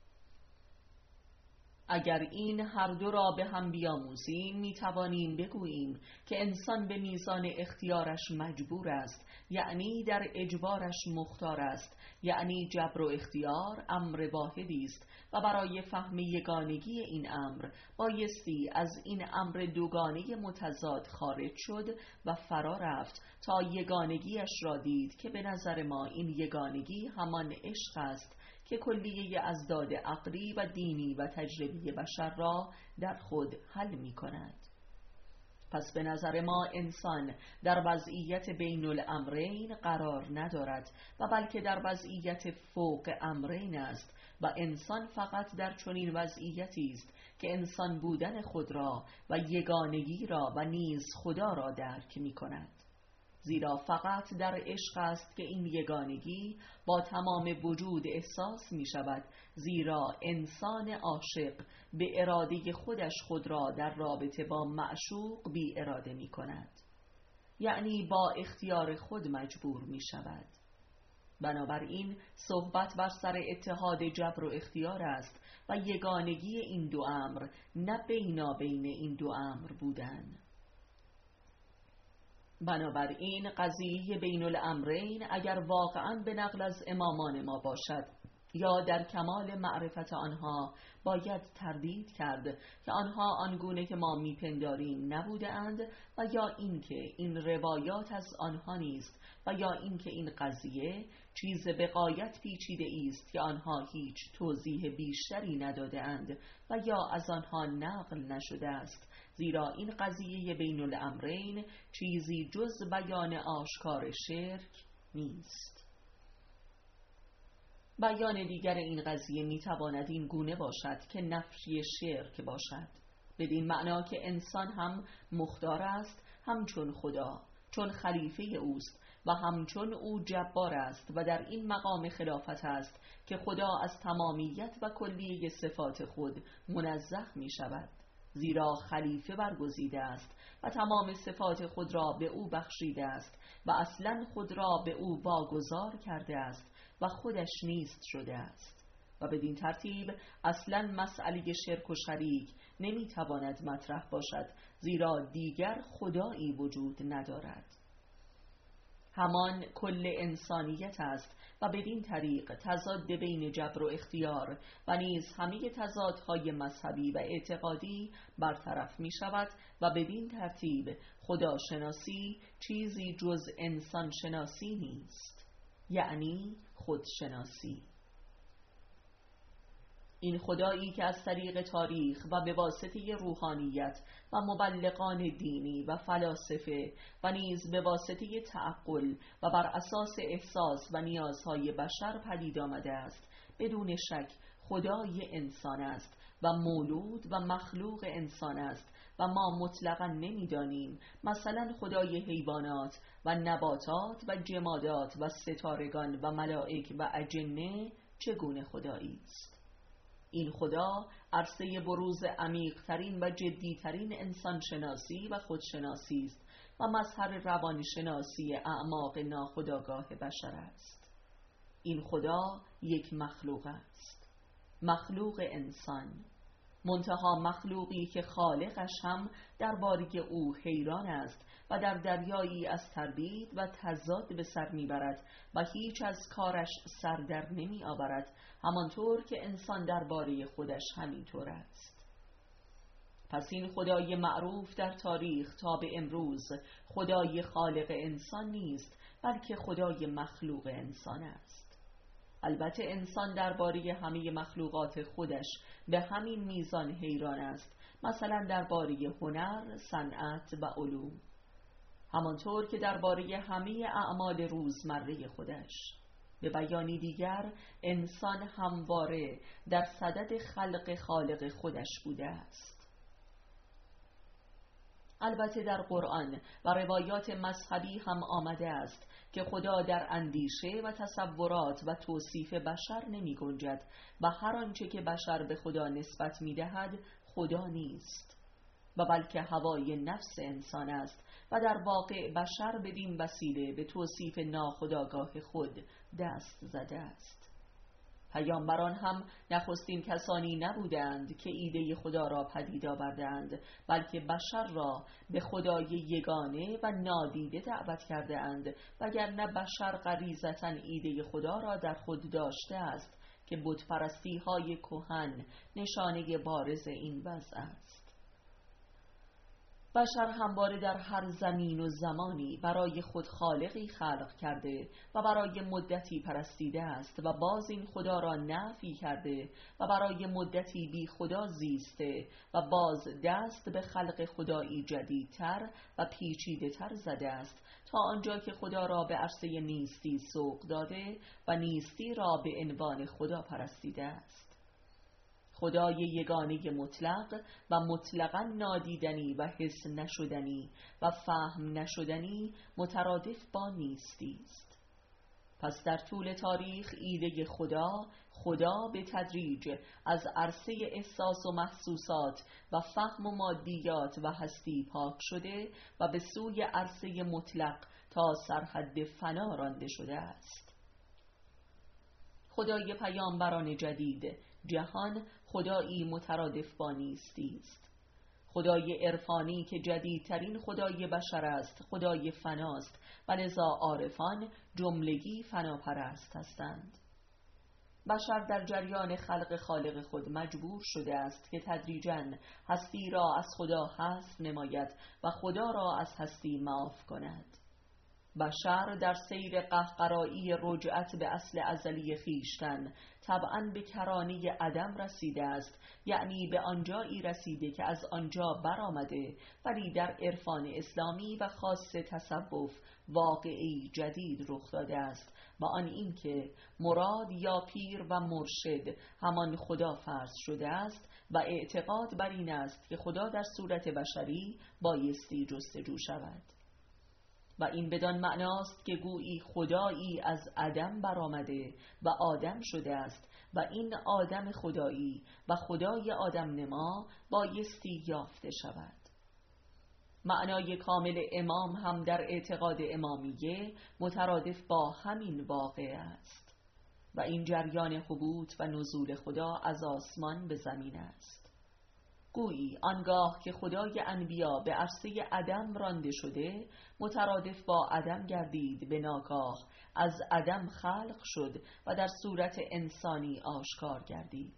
اگر این هر دو را به هم بیاموزیم می توانیم بگوییم که انسان به میزان اختیارش مجبور است، یعنی در اجبارش مختار است، یعنی جبر و اختیار امر واحدی است و برای فهم یگانگی این امر بایستی از این امر دوگانه متضاد خارج شد و فرا رفت تا یگانگیش را دید که به نظر ما این یگانگی همان عشق است که کلیه ازداد عقلی و دینی و تجربی بشر را در خود حل می کند. پس به نظر ما انسان در وضعیت بین الامرین قرار ندارد و بلکه در وضعیت فوق امرین است و انسان فقط در چنین وضعیتی است که انسان بودن خود را و یگانگی را و نیز خدا را درک می کند. زیرا فقط در عشق است که این یگانگی با تمام وجود احساس می شود، زیرا انسان عاشق به اراده خودش خود را در رابطه با معشوق بی اراده می کند، یعنی با اختیار خود مجبور می شود. بنابراین صحبت بر سر اتحاد جبر و اختیار است و یگانگی این دو امر، نه بینابین این دو امر بودن. بنابراین قضیه بین الامرین اگر واقعا به نقل از امامان ما باشد یا در کمال معرفت آنها، باید تردید کرد که آنها آنگونه که ما میپنداریم نبوده اند و یا اینکه این روایات از آنها نیست و یا اینکه این قضیه چیز به غایت پیچیده است که آنها هیچ توضیح بیشتری نداده اند و یا از آنها نقل نشده است، زیرا این قضیه بین الامرین چیزی جز بیان آشکار شرک نیست. بیان دیگر این قضیه میتواند این گونه باشد که نفی شرک باشد، بدین معنا که انسان هم مختار است، همچون خدا، چون خلیفه اوست و همچون او جبار است و در این مقام خلافت است که خدا از تمامیت و کلیه صفات خود منزه می شود، زیرا خلیفه برگزیده است و تمام صفات خود را به او بخشیده است و اصلا خود را به او واگذار کرده است و خودش نیست شده است و بدین ترتیب اصلا مسئله شرک و شریک نمیتواند مطرح باشد، زیرا دیگر خدایی وجود ندارد. همان کل انسانیت است و بدین طریق تضاد بین جبر و اختیار و نیز همه تضادهای مذهبی و اعتقادی برطرف می شود و بدین ترتیب خداشناسی چیزی جز انسان شناسی نیست، یعنی خودشناسی. این خدایی که از طریق تاریخ و به واسطه روحانیت و مبلغان دینی و فلاسفه و نیز به واسطه تعقل و بر اساس احساس و نیازهای بشر پدید آمده است، بدون شک خدای انسان است و مولود و مخلوق انسان است و ما مطلقا نمیدانیم مثلا خدای حیوانات و نباتات و جمادات و ستارگان و ملائک و اجنه چگونه خدایی است. این خدا عرصه بروز عمیق‌ترین و جدی‌ترین انسان شناسی و خودشناسی است و مظهر روانشناسی اعماق ناخودآگاه بشر است. این خدا یک مخلوق است، مخلوق انسان، منتها مخلوقی که خالقش هم درباره او حیران است و در دریایی از تردید و تضاد به سر میبرد و هیچ از کارش سر در نمی آورد، همانطور که انسان درباره خودش همینطور است. پس این خدای معروف در تاریخ تا به امروز خدای خالق انسان نیست، بلکه خدای مخلوق انسان است. البته انسان درباره همه مخلوقات خودش به همین میزان حیران است، مثلا درباره هنر، صنعت و علوم، همانطور که درباره همه اعمال روزمره خودش. به بیانی دیگر انسان همواره در صدد خلق خالق خودش بوده است. البته در قرآن و روایات مذهبی هم آمده است که خدا در اندیشه و تصورات و توصیف بشر نمی گنجد و هر آنچه که بشر به خدا نسبت می دهد خدا نیست و بلکه هوای نفس انسان است و در واقع بشر بدین وسیله به توصیف ناخودآگاه خود دست زده است. پیامبران هم نخستین کسانی نبودند که ایده خدا را پدید آوردند، بلکه بشر را به خدای یگانه و نادیده دعوت کرده اند، وگرنه بشر غریزتاً ایده خدا را در خود داشته است که بت‌پرستی های کهن نشانه بارز این وضع است. بشر همواره در هر زمین و زمانی برای خود خالقی خلق کرده و برای مدتی پرستیده است و باز این خدا را نفی کرده و برای مدتی بی خدا زیسته و باز دست به خلق خدایی جدیدتر و پیچیده تر زده است تا آنجا که خدا را به عرصه نیستی سوق داده و نیستی را به عنوان خدا پرستیده است. خدای یگانه مطلق و مطلقاً نادیدنی و حس نشدنی و فهم نشدنی مترادف با نیستی است. پس در طول تاریخ ایده خدا خدا به تدریج از عرصه احساس و محسوسات و فهم و مادیات و هستی پاک شده و به سوی عرصه مطلق تا سرحد فنا رانده شده است. خدای پیامبران جدید جهان خدایی مترادف با نیستی است. خدای عرفانی که جدیدترین خدای بشر است خدای فناست و لذا عارفان جملگی فناپرست هستند. بشر در جریان خلق خالق خود مجبور شده است که تدریجاً هستی را از خدا حذف نماید و خدا را از هستی معاف کند. بشر در سیر قهقرایی رجعت به اصل ازلی خیشتن طبعاً به کرانه عدم رسیده است، یعنی به آنجایی رسیده که از آنجا برآمده، ولی در عرفان اسلامی و خاص تصوف واقعی جدید رخ داده است و آن این که مراد یا پیر و مرشد همان خدا فرض شده است و اعتقاد بر این است که خدا در صورت بشری بایستی جستجو شود. و این بدان معناست که گویی خدایی از عدم برآمده و آدم شده است و این آدم خدایی و خدای آدم نما بایستی یافته شود. معنای کامل امام هم در اعتقاد امامیه مترادف با همین واقع است و این جریان هبوط و نزول خدا از آسمان به زمین است. گویی آنگاه که خدای انبیا به عرصه عدم رانده شده مترادف با عدم گردید، به ناگاه از عدم خلق شد و در صورت انسانی آشکار گردید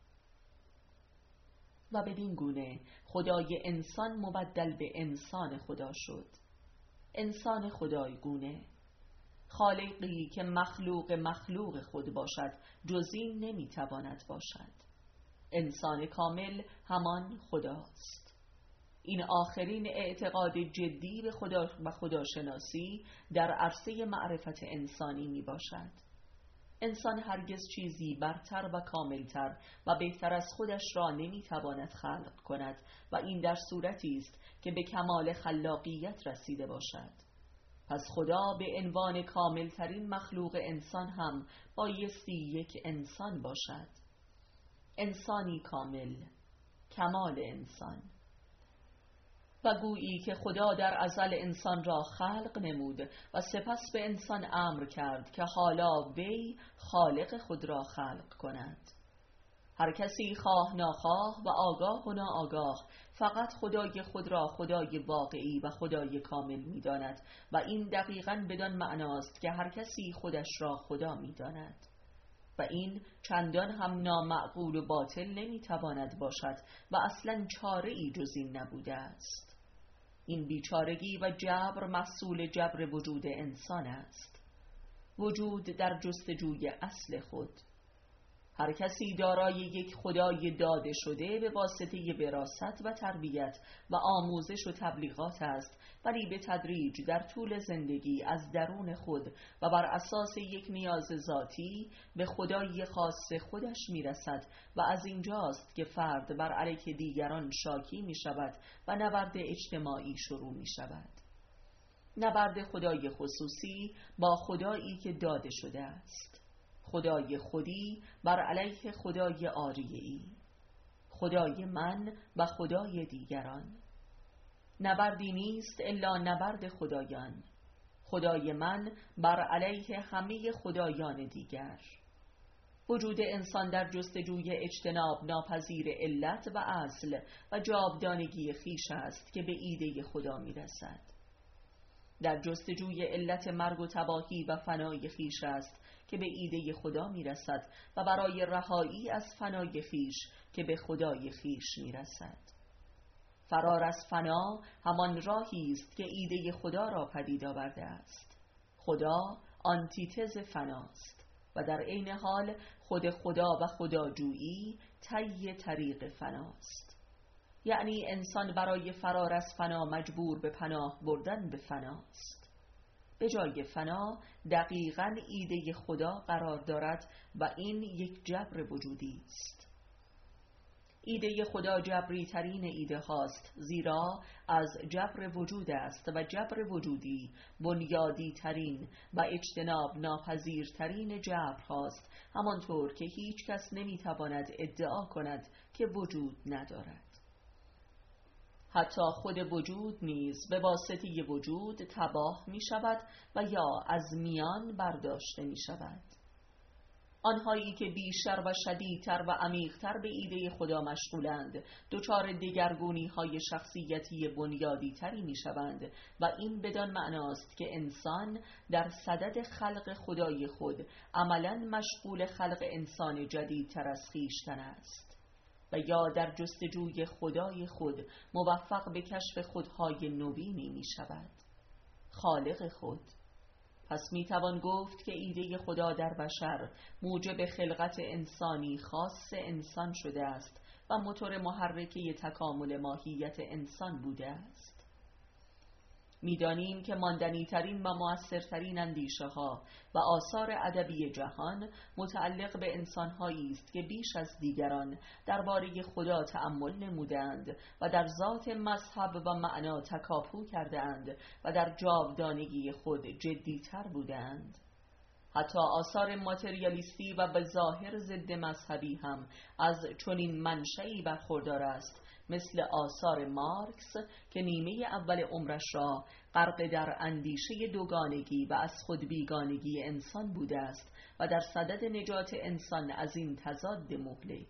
و بدین گونه خدای انسان مبدل به انسان خدا شد. انسان خدای گونه، خالقی که مخلوق مخلوق خود باشد جز این نمیتواند باشد. انسان کامل همان خداست. این آخرین اعتقاد جدی به خدا و خداشناسی در عرصه معرفت انسانی می باشد. انسان هرگز چیزی برتر و کاملتر و بهتر از خودش را نمی تواند خلق کند و این در صورتی است که به کمال خلاقیت رسیده باشد. پس خدا به عنوان کاملترین مخلوق انسان هم بایستی یک انسان باشد. انسانی کامل، کمال انسان. و گویی که خدا در ازل انسان را خلق نمود و سپس به انسان امر کرد که حالا وی خالق خود را خلق کند. هر کسی خواه ناخواه و آگاه و ناآگاه فقط خدای خود را خدای واقعی و خدای کامل می داند و این دقیقاً بدان معناست که هر کسی خودش را خدا می داند و این چندان هم نامعقول و باطل نمی تواند باشد و اصلاً چاره ای جز این نبوده است. این بیچارگی و جبر محصول جبر وجود انسان است، وجود در جستجوی اصل خود. هر کسی دارای یک خدای داده شده به واسطه وراثت و تربیت و آموزش و تبلیغات است، ولی به تدریج در طول زندگی از درون خود و بر اساس یک نیاز ذاتی به خدای خاص خودش میرسد و از اینجاست که فرد بر علیه دیگران شاکی می شود و نبرد اجتماعی شروع می شود. نبرد خدای خصوصی با خدایی که داده شده است، خدای خودی بر علیه خدای عاریه‌ای، خدای من و خدای دیگران. نبردی نیست الا نبرد خدایان، خدای من بر علیه همه خدایان دیگر. وجود انسان در جستجوی اجتناب ناپذیر علت و اصل و جاودانگی خویش است که به ایده خدا میرسد. در جستجوی علت مرگ و تباهی و فنای خویش است که به ایده خدا میرسد و برای رهایی از فنای خویش که به خدای خویش میرسد. فرار از فنا همان راهی است که ایده خدا را پدید آورده است. خدا آنتیتز فناست و در عین حال خود خدا و خداجویی طی طریق فناست. یعنی انسان برای فرار از فنا مجبور به پناه بردن به فناست. به جای فنا دقیقاً ایده خدا قرار دارد و این یک جبر وجودی است. ایده خدا جبری ترین ایده هاست، زیرا از جبر وجود است و جبر وجودی بنیادی ترین و اجتناب ناپذیر ترین جبر هاست، همانطور که هیچ کس نمیتواند ادعا کند که وجود ندارد. حتی خود وجود نیز به واسطه وجود تباه می شود و یا از میان برداشته می شود. آنهایی که بیشتر و شدیدتر و عمیقتر به ایده خدا مشغولند دچار دگرگونی های شخصیتی بنیادی تری می شوند و این بدان معناست که انسان در صدد خلق خدای خود عملاً مشغول خلق انسان جدیدتر از خویشتن است و یا در جستجوی خدای خود موفق به کشف خودهای نوینی می شود، خالق خود. پس می توان گفت که ایده خدا در بشر موجب خلقت انسانی خاص انسان شده است و موتور محرکه تکامل ماهیت انسان بوده است. می‌دانیم که ماندنی ترین و مؤثرترین اندیشه ها و آثار ادبی جهان متعلق به انسان‌هایی است که بیش از دیگران درباره خدا تأمل نمودند و در ذات مذهب و معنا تکاپو کردند و در جاودانگی خود جدی‌تر بودند. حتی آثار ماتریالیستی و به ظاهر ضد مذهبی هم از چنین منشئی برخوردار است، مثل آثار مارکس که نیمه اول عمرش را غرق در اندیشه دوگانگی و از خود بیگانگی انسان بوده است و در صدد نجات انسان از این تضاد مهلک.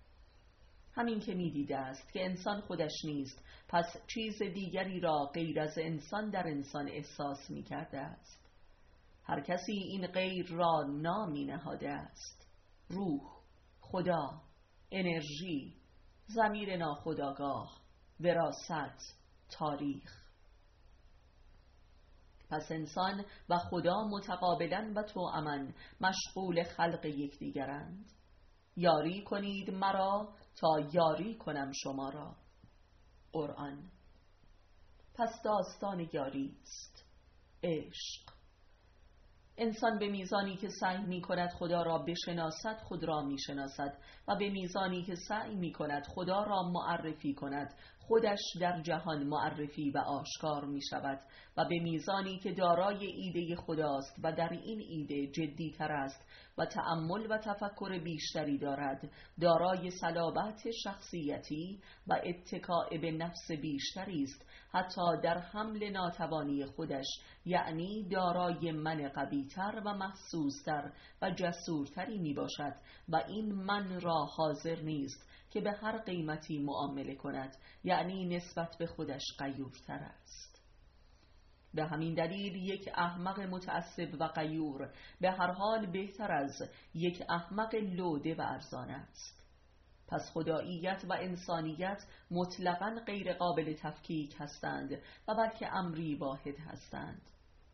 همین که می دیده است که انسان خودش نیست، پس چیز دیگری را غیر از انسان در انسان احساس می کرده است. هر کسی این غیر را نامی نهاده است: روح، خدا، انرژی، ضمیر ناخودآگاه، وراثت، تاریخ. پس انسان و خدا متقابلاً و توأماً مشغول خلق یکدیگرند. یاری کنید مرا تا یاری کنم شما را. قرآن. پس داستان یاری است عشق. انسان به میزانی که سعی می کند خدا را بشناسد خود را می شناسد و به میزانی که سعی می کند خدا را معرفی کند خودش در جهان معرفی و آشکار می شود و به میزانی که دارای ایده خداست و در این ایده جدی تر است و تأمل و تفکر بیشتری دارد، دارای صلابت شخصیتی و اتکاء به نفس بیشتری است، حتی در حمل ناتوانی خودش، یعنی دارای من قوی‌تر و محسوس‌تر و جسورتری می باشد و این من را حاضر نیست که به هر قیمتی معامله کند، یعنی نسبت به خودش غیورتر است. به همین دلیل یک احمق متعصب و غیور به هر حال بهتر از یک احمق لوده و ارزان است. پس خداییت و انسانیت مطلقاً غیر قابل تفکیک هستند و بلکه امری واحد هستند.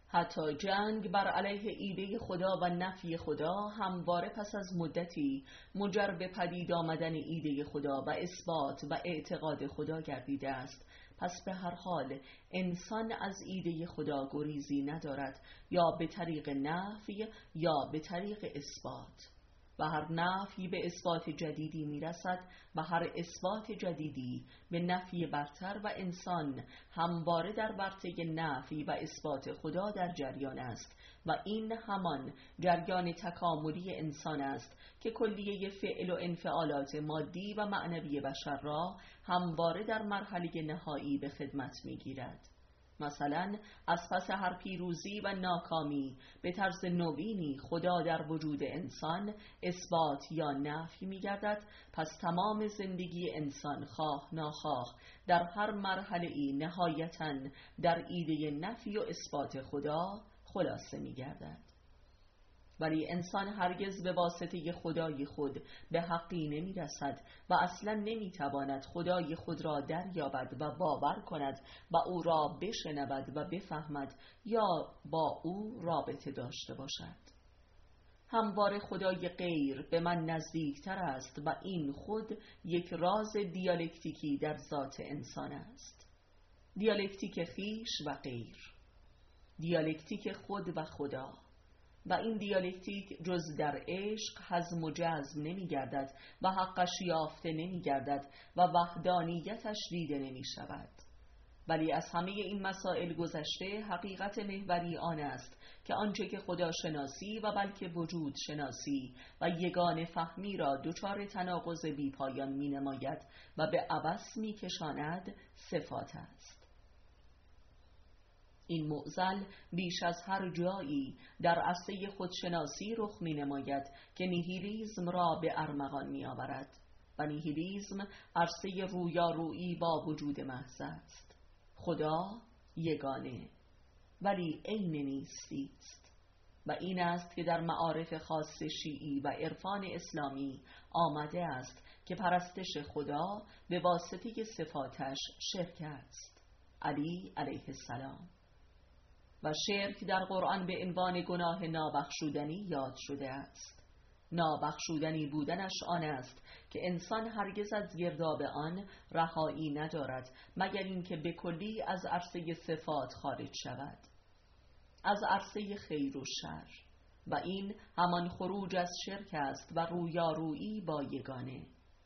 حتی جنگ بر علیه ایده خدا و نفی خدا همواره پس از مدتی منجر به پدید آمدن ایده خدا و اثبات و اعتقاد خدا گردیده است. پس به هر حال انسان از ایده خدا گریزی ندارد، یا به طریق نفی یا به طریق اثبات. و هر نفی به اثبات جدیدی میرسد و هر اثبات جدیدی به نفی برتر، و انسان همواره در ورطه نفی و اثبات خدا در جریان است. و این همان جریان تکاملی انسان است که کلیه فعل و انفعالات مادی و معنوی بشر را همواره در مرحله نهایی به خدمت میگیرد. مثلا از پس هر پیروزی و ناکامی به طرز نوینی خدا در وجود انسان اثبات یا نفی می‌گردد. پس تمام زندگی انسان خواه ناخواه در هر مرحله ای نهایتاً در ایده نفی و اثبات خدا خلاصه می‌گردد. ولی انسان هرگز به واسطه خدای خود به حقی نمی رسد و اصلا نمی تواند خدای خود را دریابد و باور کند و او را بشنود و بفهمد یا با او رابطه داشته باشد. همواره خدای غیر به من نزدیکتر است و این خود یک راز دیالکتیکی در ذات انسان است. دیالکتیک خیش و غیر، دیالکتیک خود و خدا. و این دیالکتیک جز در عشق هضم و جزم نمی گردد و حقش یافته نمی گردد و وحدانیتش دیده نمی شود. ولی از همه این مسائل گذشته، حقیقت محوری آن است که آنچه که خدا شناسی و بلکه وجود شناسی و یگانه فهمی را دچار تناقض بی پایان می نماید و به عبث می کشاند صفات است. این معضل بیش از هر جایی در عرصه خودشناسی رخ می نماید که نیهیلیسم را به ارمغان می آورد و نیهیلیسم عرصه رویارویی با وجود محض است. خدا یگانه ولی عین نیستی است و این است که در معارف خاص شیعی و عرفان اسلامی آمده است که پرستش خدا به واسطه صفاتش شرک است. علی علیه السلام. و شرک در قرآن به عنوان گناه نابخشودنی یاد شده است. نابخشودنی بودنش آن است که انسان هرگز از گرداب آن رهایی ندارد مگر اینکه به کلی از عرصه صفات خارج شود، از عرصه خیر و شر، و این همان خروج از شرک است و رویارویی با یگانه.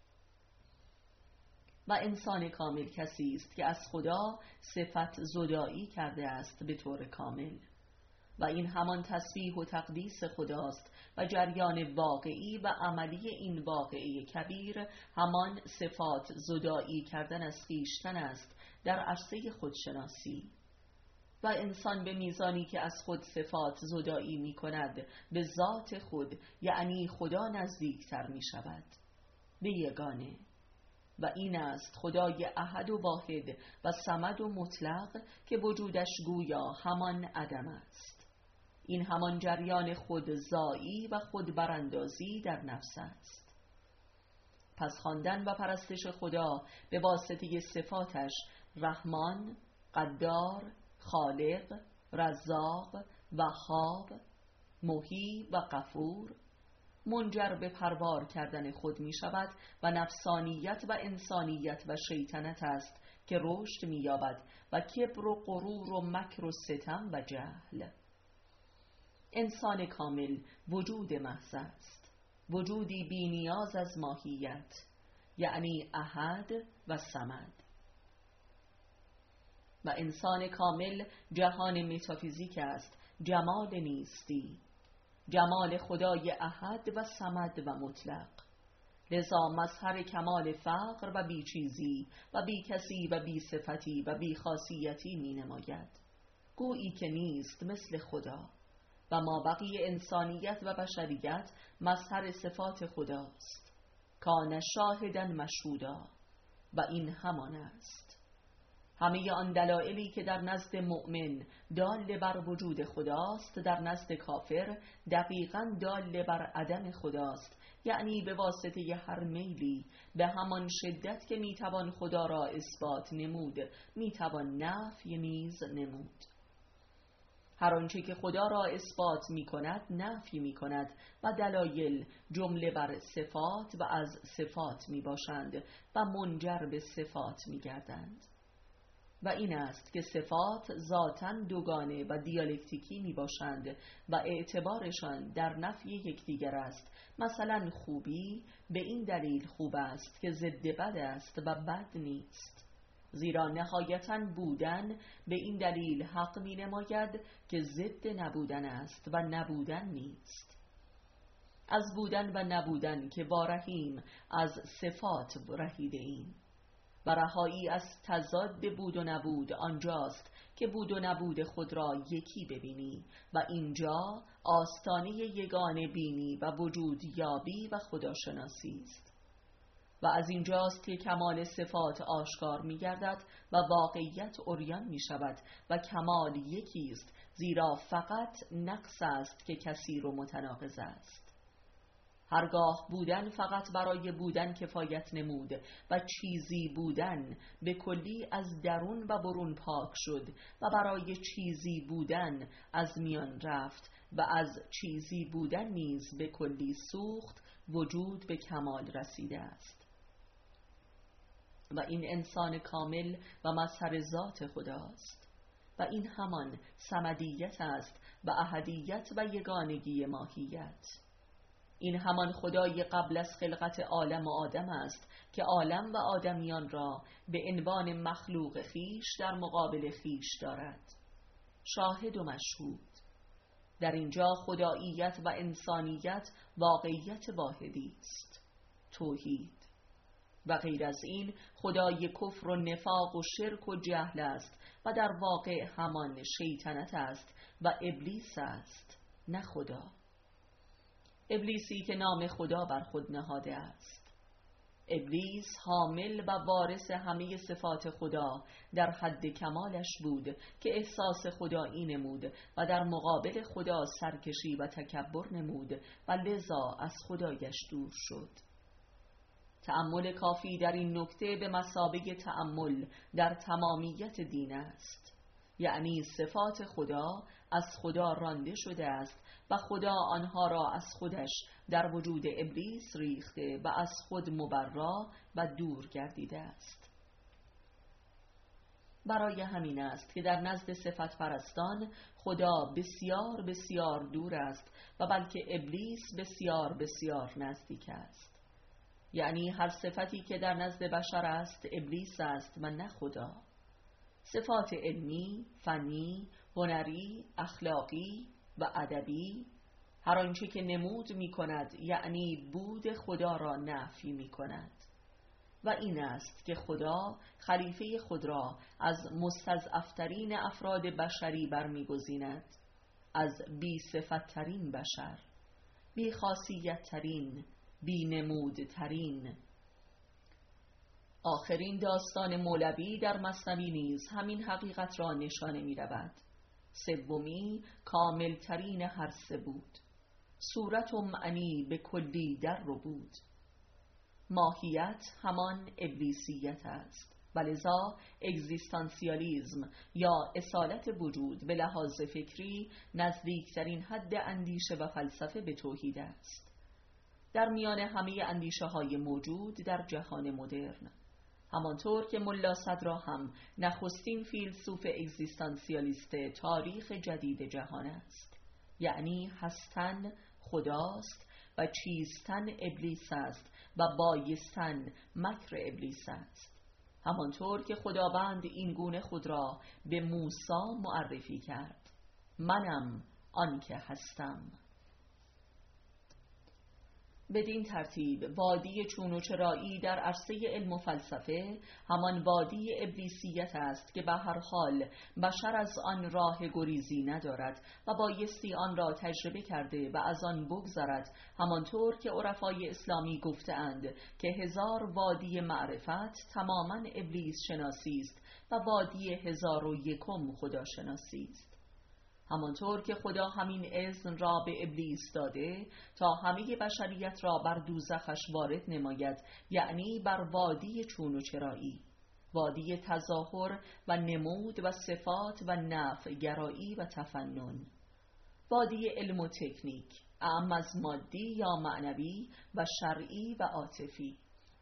و انسان کامل کسی است که از خدا صفت زدایی کرده است به طور کامل، و این همان تسبیح و تقدیس خداست و جریان واقعی و عملی این واقعی کبیر همان صفات زدایی کردن از خویشتن است در عرصه خودشناسی. و انسان به میزانی که از خود صفات زدایی می کند به ذات خود یعنی خدا نزدیکتر می شود، به یگانه. و این است خدای احد و واحد و صمد و مطلق که وجودش گویا همان عدم است. این همان جریان خود زایی و خود براندازی در نفس است. پس خواندن و پرستش خدا به واسطه صفاتش رحمان، قدار، خالق، رزاق، وهاب، محیی و غفور منجر به پروار کردن خود می شود و نفسانیت و انسانیت و شیطنت است که رشد می یابد و کبر و غرور و مکر و ستم و جهل. انسان کامل وجود محض است، وجودی بی نیاز از ماهیت، یعنی احد و صمد. و انسان کامل جهان متافیزیک است، جمال نیستی، جمال خدای احد و صمد و مطلق. لذا مظهر کمال فقر و بیچیزی و بی کسی و بی صفتی و بی خاصیتی می نماید، گویی که نیست مثل خدا. و ما بقی انسانیت و بشریت مظهر صفات خداست، کان شاهدا مشهودا، و این همان است. همه آن دلایلی که در نزد مؤمن دال بر وجود خداست در نزد کافر دقیقاً دال بر عدم خداست، یعنی به واسطه هر میلی به همان شدت که میتوان خدا را اثبات نمود میتوان نفی نیز نمود. هر آنچه که خدا را اثبات می کند نفی می کند و دلایل جمله بر صفات و از صفات می باشند و منجر به صفات می گردند. و این است که صفات ذاتاً دوگانه و دیالکتیکی می باشند و اعتبارشان در نفی یکدیگر است. مثلا خوبی به این دلیل خوب است که ضد بد است و بد نیست، زیرا نهایتاً بودن به این دلیل حق می نماید که ضد نبودن است و نبودن نیست. از بودن و نبودن که با رحیم از صفات رهیده ایم و رهایی از تضاد بود و نبود آنجاست که بود و نبود خود را یکی ببینی و اینجا آستانه یگانه بینی و وجود یابی و خداشناسی است. و از اینجاست که کمال صفات آشکار می گردد و واقعیت عریان می شود و کمال یکی است، زیرا فقط نقص است که کثیر و متناقض است. هرگاه بودن فقط برای بودن کفایت نمود و چیزی بودن به کلی از درون و برون پاک شد و برای چیزی بودن از میان رفت و از چیزی بودن نیز به کلی سوخت، وجود به کمال رسیده است. و این انسان کامل و مظهر ذات خداست و این همان صمدیت است و احدیت و یگانگی ماهیت. این همان خدای قبل از خلقت عالم و آدم است که عالم و آدمیان را به عنوان مخلوق خیش در مقابل خیش دارد. شاهد و مشهود. در اینجا خداییت و انسانیت واقعیت واحدی است، توحید. و غیر از این خدای کفر و نفاق و شرک و جهل است و در واقع همان شیطنت است و ابلیس است، نه خدا. ابلیسی که نام خدا بر خود نهاده است. ابلیس حامل و وارث همه صفات خدا در حد کمالش بود که احساس خدایی نمود و در مقابل خدا سرکشی و تکبر نمود و لذا از خدایش دور شد. تأمل کافی در این نکته به مثابه تأمل در تمامیت دین است، یعنی صفات خدا از خدا رانده شده است و خدا آنها را از خودش در وجود ابلیس ریخته و از خود مبرا و دور گردیده است. برای همین است که در نزد صفت پرستان خدا بسیار بسیار دور است و بلکه ابلیس بسیار بسیار نزدیک است. یعنی هر صفتی که در نزد بشر است ابلیس است و نه خدا. صفات علمی، فنی، هنری، اخلاقی و ادبی، هر آنچه که نمود می کند یعنی بود خدا را نفی می کند. و این است که خدا خلیفه خود را از مستضعفترین افراد بشری برمیگزیند، از بی صفت‌ترین بشر، بی خاصیت‌ترین، بی نمودترین. آخرین داستان مولوی در مثنوی نیز همین حقیقت را نشانه می رود. سومی کامل ترین هر سه بود. صورت و معنی به کلی در رو بود. ماهیت همان ابلیسیت است، ولذا اگزیستانسیالیزم یا اصالت وجود به لحاظ فکری نزدیکترین حد اندیشه و فلسفه به توحید است. در میان همه اندیشه های موجود در جهان مدرن، همانطور که ملا صدرا هم نخستین فیلسوف اگزیستانسیالیست تاریخ جدید جهان است، یعنی هستن خداست و چیستن ابلیس است و بایستن مکر ابلیس است. همانطور که خداوند این گونه خود را به موسی معرفی کرد: منم آن که هستم. بدین ترتیب وادی چون و چرایی در عرصه علم و فلسفه همان وادی ابلیسیت است که به هر حال بشر از آن راه گریزی ندارد و بایستی آن را تجربه کرده و از آن بگذرد، همانطور که عرفای اسلامی گفتند که هزار وادی معرفت تماما ابلیس شناسی است و وادی هزار و یکم خدا شناسی است. همانطور که خدا همین اذن را به ابلیس داده تا همه بشریت را بر دوزخش وارد نماید، یعنی بر وادی چون و چرایی. وادی تظاهر و نمود و صفات و نفع گرایی و تفنن، وادی علم و تکنیک، اعم از مادی یا معنوی و شرعی و عاطفی.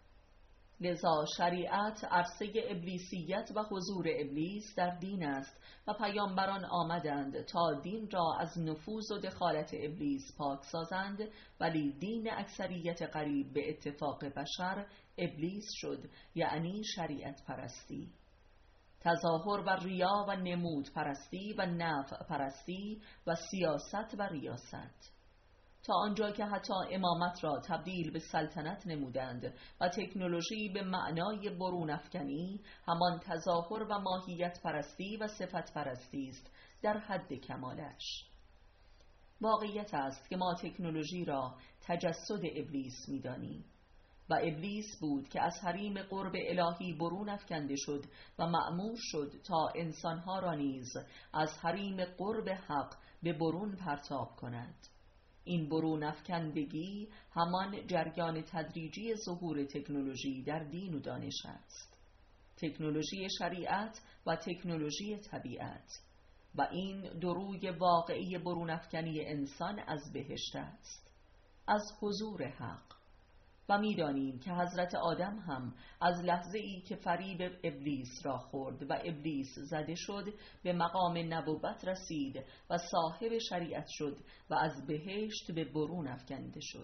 لذا شریعت عرصه ابلیسیت و حضور ابلیس در دین است و پیامبران آمدند تا دین را از نفوذ و دخالت ابلیس پاک سازند، ولی دین اکثریت قریب به اتفاق بشر ابلیس شد، یعنی شریعت پرستی. تظاهر و ریا و نمود پرستی و نفع پرستی و سیاست و ریاست، تا آنجا که حتی امامت را تبدیل به سلطنت نمودند و تکنولوژی به معنای برون افکنی همان تظاهر و ماهیت پرستی و صفت پرستی است در حد کمالش. واقعیت است که ما تکنولوژی را تجسد ابلیس می‌دانیم و ابلیس بود که از حریم قرب الهی برون افکنده شد و مأمور شد تا انسانها را نیز از حریم قرب حق به برون پرتاب کند. این برون افکندگی همان جریان تدریجی ظهور تکنولوژی در دین و دانش است، تکنولوژی شریعت و تکنولوژی طبیعت، و این دروی واقعی برون افکنی انسان از بهشت است، از حضور حق. و می‌دانیم که حضرت آدم هم از لحظه ای که فریب ابلیس را خورد و ابلیس زده شد به مقام نبوت رسید و صاحب شریعت شد و از بهشت به برون افکنده شد.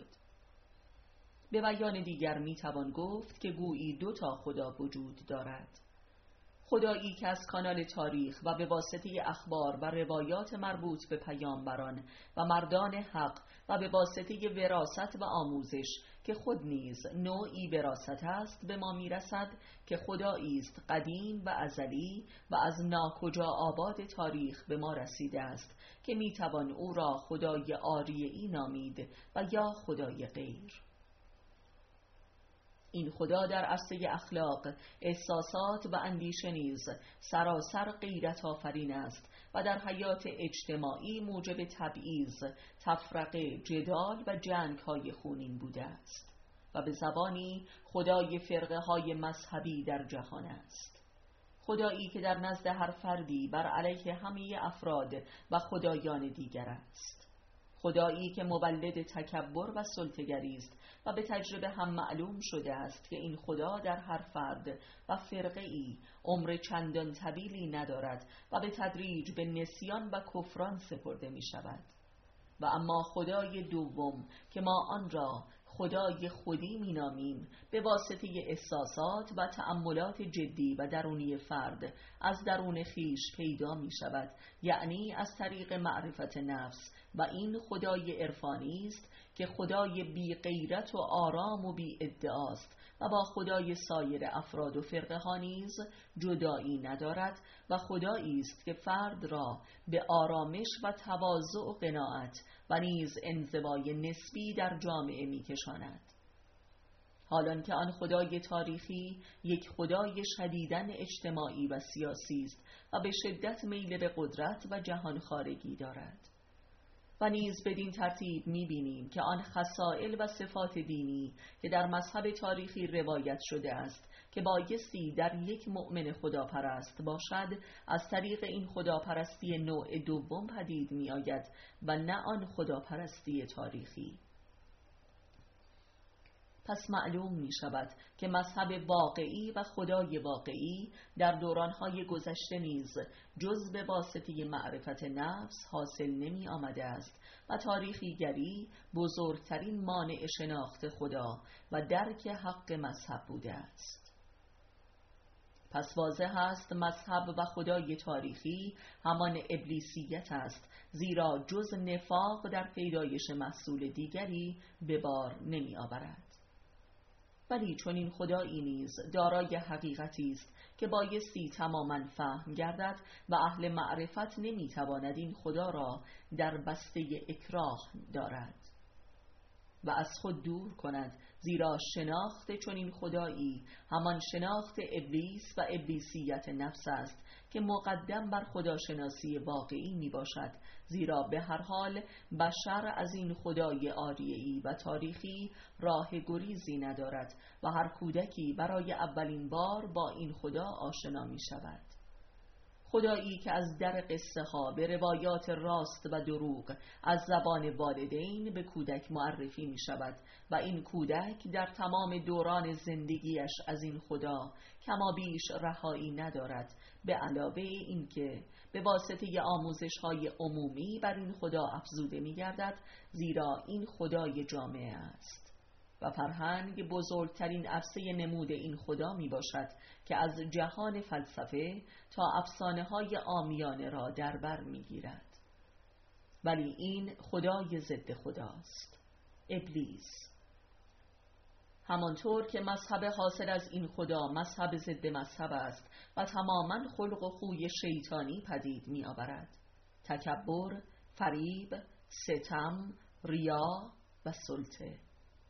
به بیان دیگر میتوان گفت که گویی دو تا خدا وجود دارد: خدایی که از کانال تاریخ و به واسطه اخبار و روایات مربوط به پیامبران و مردان حق و به واسطه وراثت و آموزش که خود نیز نوعی وراثت است به ما میرسد، که خدایی است قدیم و ازلی و از ناکجا آباد تاریخ به ما رسیده است که میتوان او را خدای آریه‌ای نامید و یا خدای غیر. این خدا در عرصه اخلاق، احساسات و اندیشه نیز سراسر غیرت آفرین است و در حیات اجتماعی موجب تبعیض، تفرقه، جدال و جنگ های خونین بوده است و به زبانی خدای فرقه های مذهبی در جهان است. خدایی که در نزد هر فردی بر علیه همه افراد و خدایان دیگر است. خدایی که مولد تکبر و سلطه‌گری است و به تجربه هم معلوم شده است که این خدا در هر فرد و فرقه ای عمر چندان طویلی ندارد و به تدریج به نسیان و کفران سپرده می شود. و اما خدای دوم که ما آن را خدای خودی می نامیم، به واسطه احساسات و تأملات جدی و درونی فرد از درون خیش پیدا می شود، یعنی از طریق معرفت نفس، و این خدای عرفانی است که خدای بی غیرت و آرام و بی ادعاست و با خدای سایر افراد و فرقه ها نیز جدایی ندارد و خدایی است که فرد را به آرامش و تواضع و قناعت و نیز انزوای نسبی در جامعه می‌کشاند. حالان که آن خدای تاریخی یک خدای شدیداً اجتماعی و سیاسی است و به شدت میل به قدرت و جهان خارگی دارد. و نیز بدین ترتیب می‌بینیم که آن خصائل و صفات دینی که در مذهب تاریخی روایت شده است که بایستی در یک مؤمن خداپرست باشد، از طریق این خداپرستی نوع دوم پدید می‌آید و نه آن خداپرستی تاریخی. پس معلوم می شود که مذهب واقعی و خدای واقعی در دورانهای گذشته نیز جز به واسطه معرفت نفس حاصل نمی آمده است و تاریخیگری بزرگترین مانع شناخت خدا و درک حق مذهب بوده است. پس واضح است مذهب و خدای تاریخی همان ابلیسیت است، زیرا جز نفاق در پیدایش محصول دیگری به بار نمی آورد. ولی چون این خدایی نیز دارای حقیقتی است که بایستی تماما فهم گردد و اهل معرفت نمیتواند این خدا را در بسته اکراه دارد. و از خود دور کند، زیرا شناخت چنین خدایی همان شناخت ابلیس و ابلیسیت نفس است که مقدم بر خداشناسی واقعی می باشد، زیرا به هر حال بشر از این خدای عاریه‌ای و تاریخی راه گریزی ندارد و هر کودکی برای اولین بار با این خدا آشنا می شود. خدایی که از در قصه ها به روایات راست و دروغ از زبان والدین به کودک معرفی می شود و این کودک در تمام دوران زندگیش از این خدا کما بیش رهایی ندارد، به علاوه این که به واسطه آموزش های عمومی بر این خدا افزوده می گردد، زیرا این خدای جامع است و فرهنگ بزرگترین عرصه نمود این خدا می باشد که از جهان فلسفه تا افسانه های عامیانه را در بر می گیرد. ولی این خدای ضد خداست، ابلیس. همانطور که مذهب حاصل از این خدا مذهب ضد مذهب است و تماما خلق و خوی شیطانی پدید می آورد: تکبر، فریب، ستم، ریا و سلطه.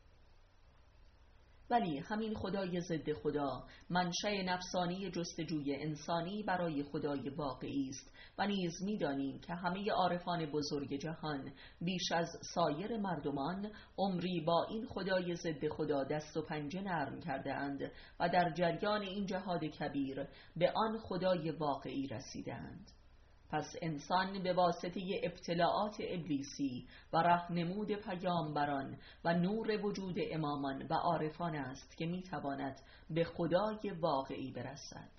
ولی همین خدای ضد خدا منشأ نفسانی جستجوی انسانی برای خدای واقعی است و نیز می‌دانیم که همه عارفان بزرگ جهان بیش از سایر مردمان عمری با این خدای ضد خدا دست و پنجه نرم کرده اند و در جریان این جهاد کبیر به آن خدای واقعی رسیدند. پس انسان به واسطه ابتلاعات ابلیسی و راهنمود پیامبران و نور وجود امامان و عارفان است که میتواند به خدای واقعی برسد.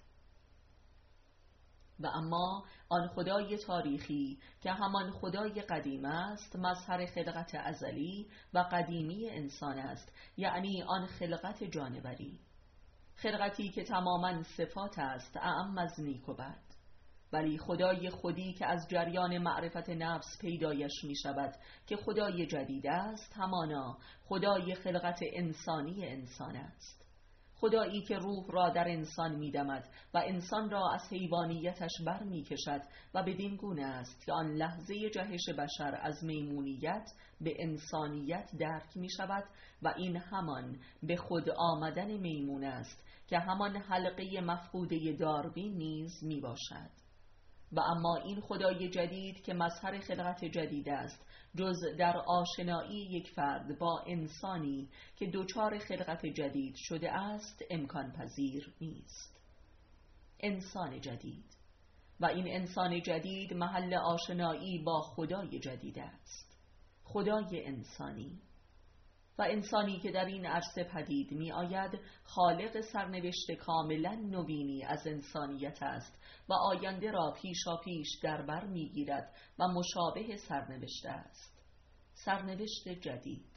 و اما آن خدای تاریخی که همان خدای قدیم است مظهر خلقت ازلی و قدیمی انسان است، یعنی آن خلقت جانوری، خلقتی که تماما صفات است اعم از نیک و بد. ولی خدای خودی که از جریان معرفت نفس پیدایش می شود که خدای جدید است، همانا خدای خلقت انسانی انسان است، خدایی که روح را در انسان می دمد و انسان را از حیوانیتش بر می کشد و بدین گونه است که آن لحظه جهش بشر از میمونیت به انسانیت درک می شود و این همان به خود آمدن میمون است که همان حلقه مفقوده داروین نیز می باشد. و اما این خدای جدید که مظهر خلقت جدید است، جز در آشنایی یک فرد با انسانی که دچار خلقت جدید شده است امکان پذیر نیست. انسان جدید، و این انسان جدید محل آشنایی با خدای جدید است، خدای انسانی. و انسانی که در این عرصه پدید می آید خالق سرنوشت کاملا نوینی از انسانیت است و آینده را پیشا پیش در بر می گیرد و مشابه سرنوشت است، سرنوشت جدید،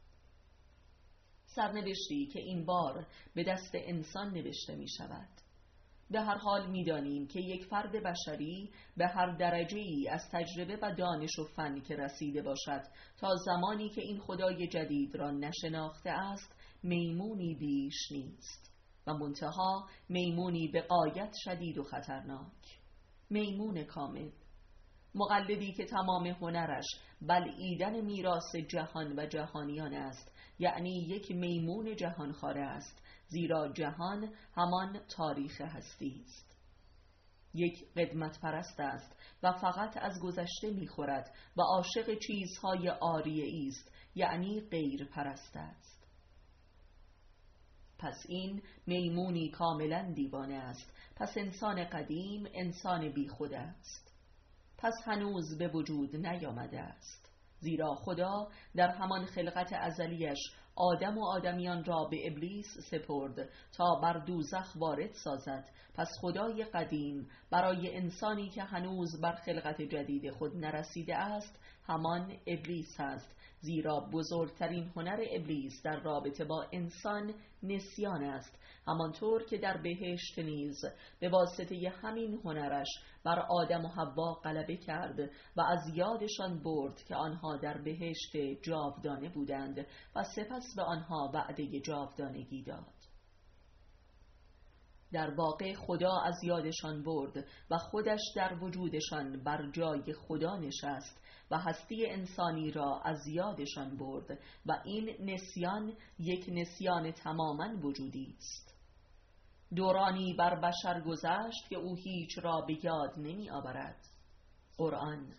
سرنوشتی که این بار به دست انسان نوشته می شود. به هر حال می دانیم که یک فرد بشری به هر درجه‌ای از تجربه و دانش و فن که رسیده باشد تا زمانی که این خدای جدید را نشناخته است میمونی بیش نیست و منتها میمونی به غایت شدید و خطرناک، میمون کامل، مقلدی که تمام هنرش بلعیدن میراث جهان و جهانیان است، یعنی یک میمون جهانخواره است، زیرا جهان همان تاریخ هستی است. یک قدمت پرست است و فقط از گذشته میخورد و عاشق چیزهای عاریه است، یعنی غیر پرست است. پس این میمونی کاملا دیوانه است. پس انسان قدیم انسان بی خود است. پس هنوز به وجود نیامده است، زیرا خدا در همان خلقت ازلیش آدم و آدمیان را به ابلیس سپرد تا بر دوزخ وارد سازد. پس خدای قدیم برای انسانی که هنوز بر خلقت جدید خود نرسیده است همان ابلیس است، زیرا بزرگترین هنر ابلیس در رابطه با انسان نسیان است، همانطور که در بهشت نیز به واسطه همین هنرش بر آدم و حوا غلبه کرد و از یادشان برد که آنها در بهشت جاودانه بودند و سپس به آنها وعده جاودانگی داد. در واقع خدا از یادشان برد و خودش در وجودشان بر جای خدا نشست و هستی انسانی را از یادشان برد و این نسیان یک نسیان تماماً وجودی است. دورانی بر بشر گذشت که او هیچ را به یاد نمی آورد. قرآن.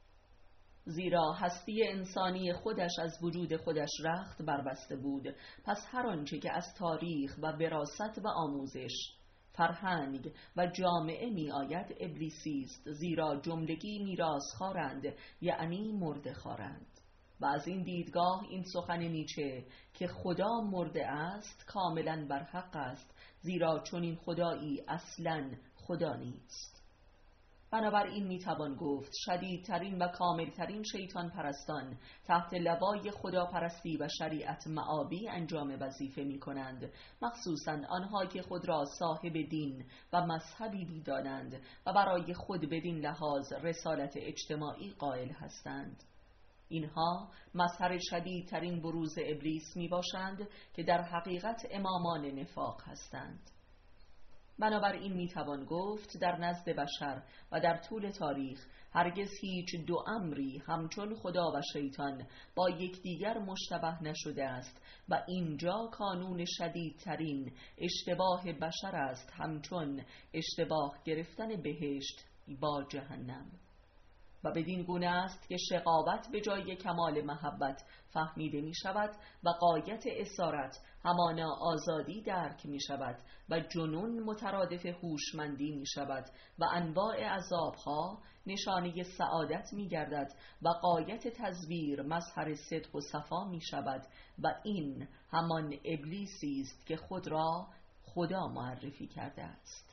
زیرا هستی انسانی خودش از وجود خودش رخت بربسته بود، پس هر آنچه که از تاریخ و وراثت و آموزش، فرهنگ و جامعه می آید ابلیسی است، زیرا جملگی میراث‌خوارند، یعنی مرده خوارند. و از این دیدگاه این سخن نیچه که خدا مرده است کاملا بر حق است، زیرا چون این خدایی اصلا خدا نیست. بنابراین میتوان گفت شدیدترین و کاملترین شیطان پرستان تحت لوای خداپرستی و شریعت معابی انجام وظیفه می کنند، مخصوصاً آنها که خود را صاحب دین و مذهبی می‌دانند و برای خود بدین لحاظ رسالت اجتماعی قائل هستند. اینها مظهر شدیدترین بروز ابلیس می باشند که در حقیقت امامان نفاق هستند. بنابراین میتوان گفت در نزد بشر و در طول تاریخ هرگز هیچ دو امری همچون خدا و شیطان با یکدیگر مشتبه نشده است و اینجا کانون شدیدترین اشتباه بشر است، همچون اشتباه گرفتن بهشت با جهنم. و بدین گونه است که شقاوت به جای کمال محبت فهمیده می شود و غایت اسارت همانا آزادی درک می شود و جنون مترادف هوشمندی می شود و انواع عذابها نشانه سعادت می گردد و غایت تزویر مظهر صدق و صفا می شود و این همان ابلیسی است که خود را خدا معرفی کرده است.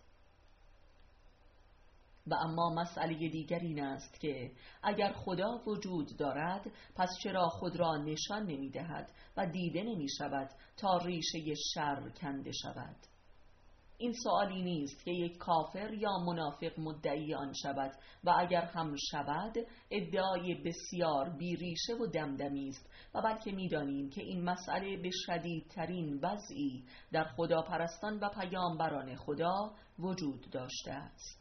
و اما مسئله دیگر این است که اگر خدا وجود دارد پس چرا خود را نشان نمی دهد و دیده نمی شود تا ریشه شر کنده شود؟ این سوالی نیست که یک کافر یا منافق مدعی آن شود و اگر هم شود ادعای بسیار بی ریشه و دمدمی است و بلکه می دانیم که این مسئله به شدیدترین وضعی در خداپرستان و پیامبران خدا وجود داشته است.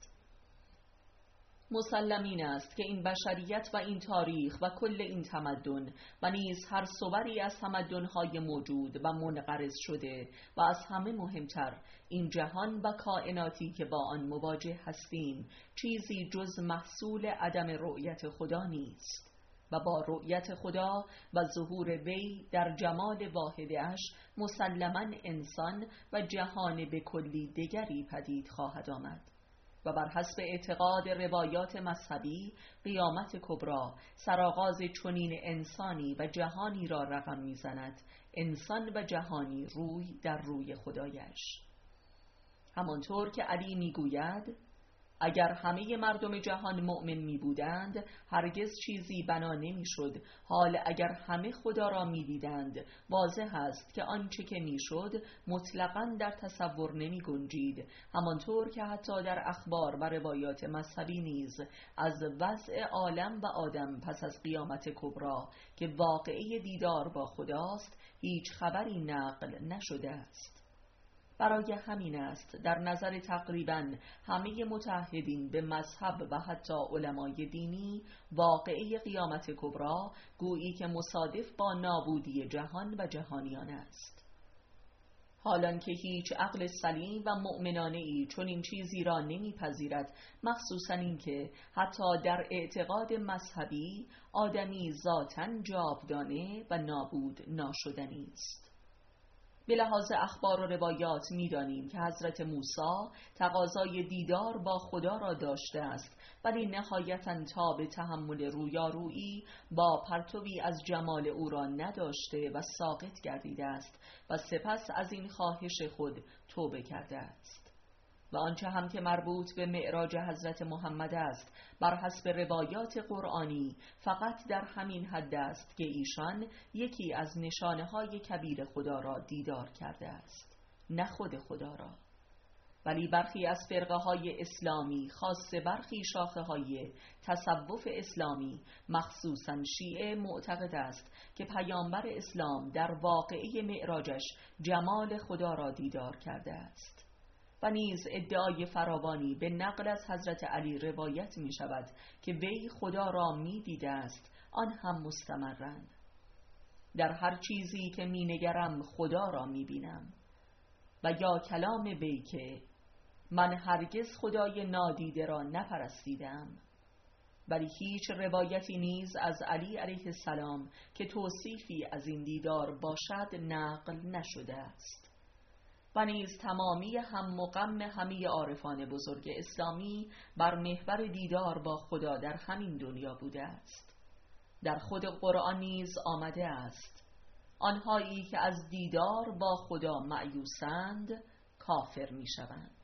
مسلم این است که این بشریت و این تاریخ و کل این تمدن و نیز هر صوری از تمدن‌های موجود و منقرض شده و از همه مهمتر این جهان و کائناتی که با آن مواجه هستیم چیزی جز محصول عدم رؤیت خدا نیست و با رؤیت خدا و ظهور وی در جمال واحدش مسلماً انسان و جهان به کلی دیگری پدید خواهد آمد. و بر حسب اعتقاد روایات مذهبی قیامت کبری سرآغاز چنین انسانی و جهانی را رقم میزند، انسان و جهانی روی در روی خدایش. همانطور که علی میگوید اگر همه مردم جهان مؤمن می بودند هرگز چیزی بنا نمی شد، حال اگر همه خدا را می دیدند واضح است که آنچه که می شد مطلقاً در تصور نمی گنجید. همانطور که حتی در اخبار و روایات مذهبی نیز از وضع عالم و آدم پس از قیامت کبری که واقعه دیدار با خداست هیچ خبری نقل نشده است. برای همین است در نظر تقریباً همه متعهدین به مذهب و حتی علمای دینی واقعه قیامت کبری گویی که مصادف با نابودی جهان و جهانیان است. حالان که هیچ عقل سلیم و مؤمنانه‌ای چون این چیزی را نمیپذیرد، مخصوصاً این که حتی در اعتقاد مذهبی آدمی ذاتاً جاودانه و نابود ناشدنی است. به لحاظ اخبار و روایات می دانیم که حضرت موسی تقاضای دیدار با خدا را داشته است، ولی نهایتاً تاب تحمل رویارویی با پرتوی از جمال او را نداشته و ساقط گردیده است و سپس از این خواهش خود توبه کرده است. و آنچه هم که مربوط به معراج حضرت محمد است بر حسب روایات قرآنی فقط در همین حد است که ایشان یکی از نشانه‌های کبیر خدا را دیدار کرده است، نه خود خدا را. ولی برخی از فرقه های اسلامی، خاص برخی شاخه های تصوف اسلامی مخصوصاً شیعه، معتقد است که پیامبر اسلام در واقعه معراجش جمال خدا را دیدار کرده است. و نیز ادعای فراوانی به نقل از حضرت علی روایت می شود که وی خدا را می دیده است، آن هم مستمرند. در هر چیزی که می نگرم خدا را می بینم. و یا کلام وی که من هرگز خدای نادیده را نپرستیدم. ولی هیچ روایتی نیز از علی علیه السلام که توصیفی از این دیدار باشد نقل نشده است. و نیز تمامی هم و غم همه عارفان بزرگ اسلامی بر محور دیدار با خدا در همین دنیا بوده است. در خود قرآن نیز آمده است آنهایی که از دیدار با خدا مأیوسند کافر می شوند.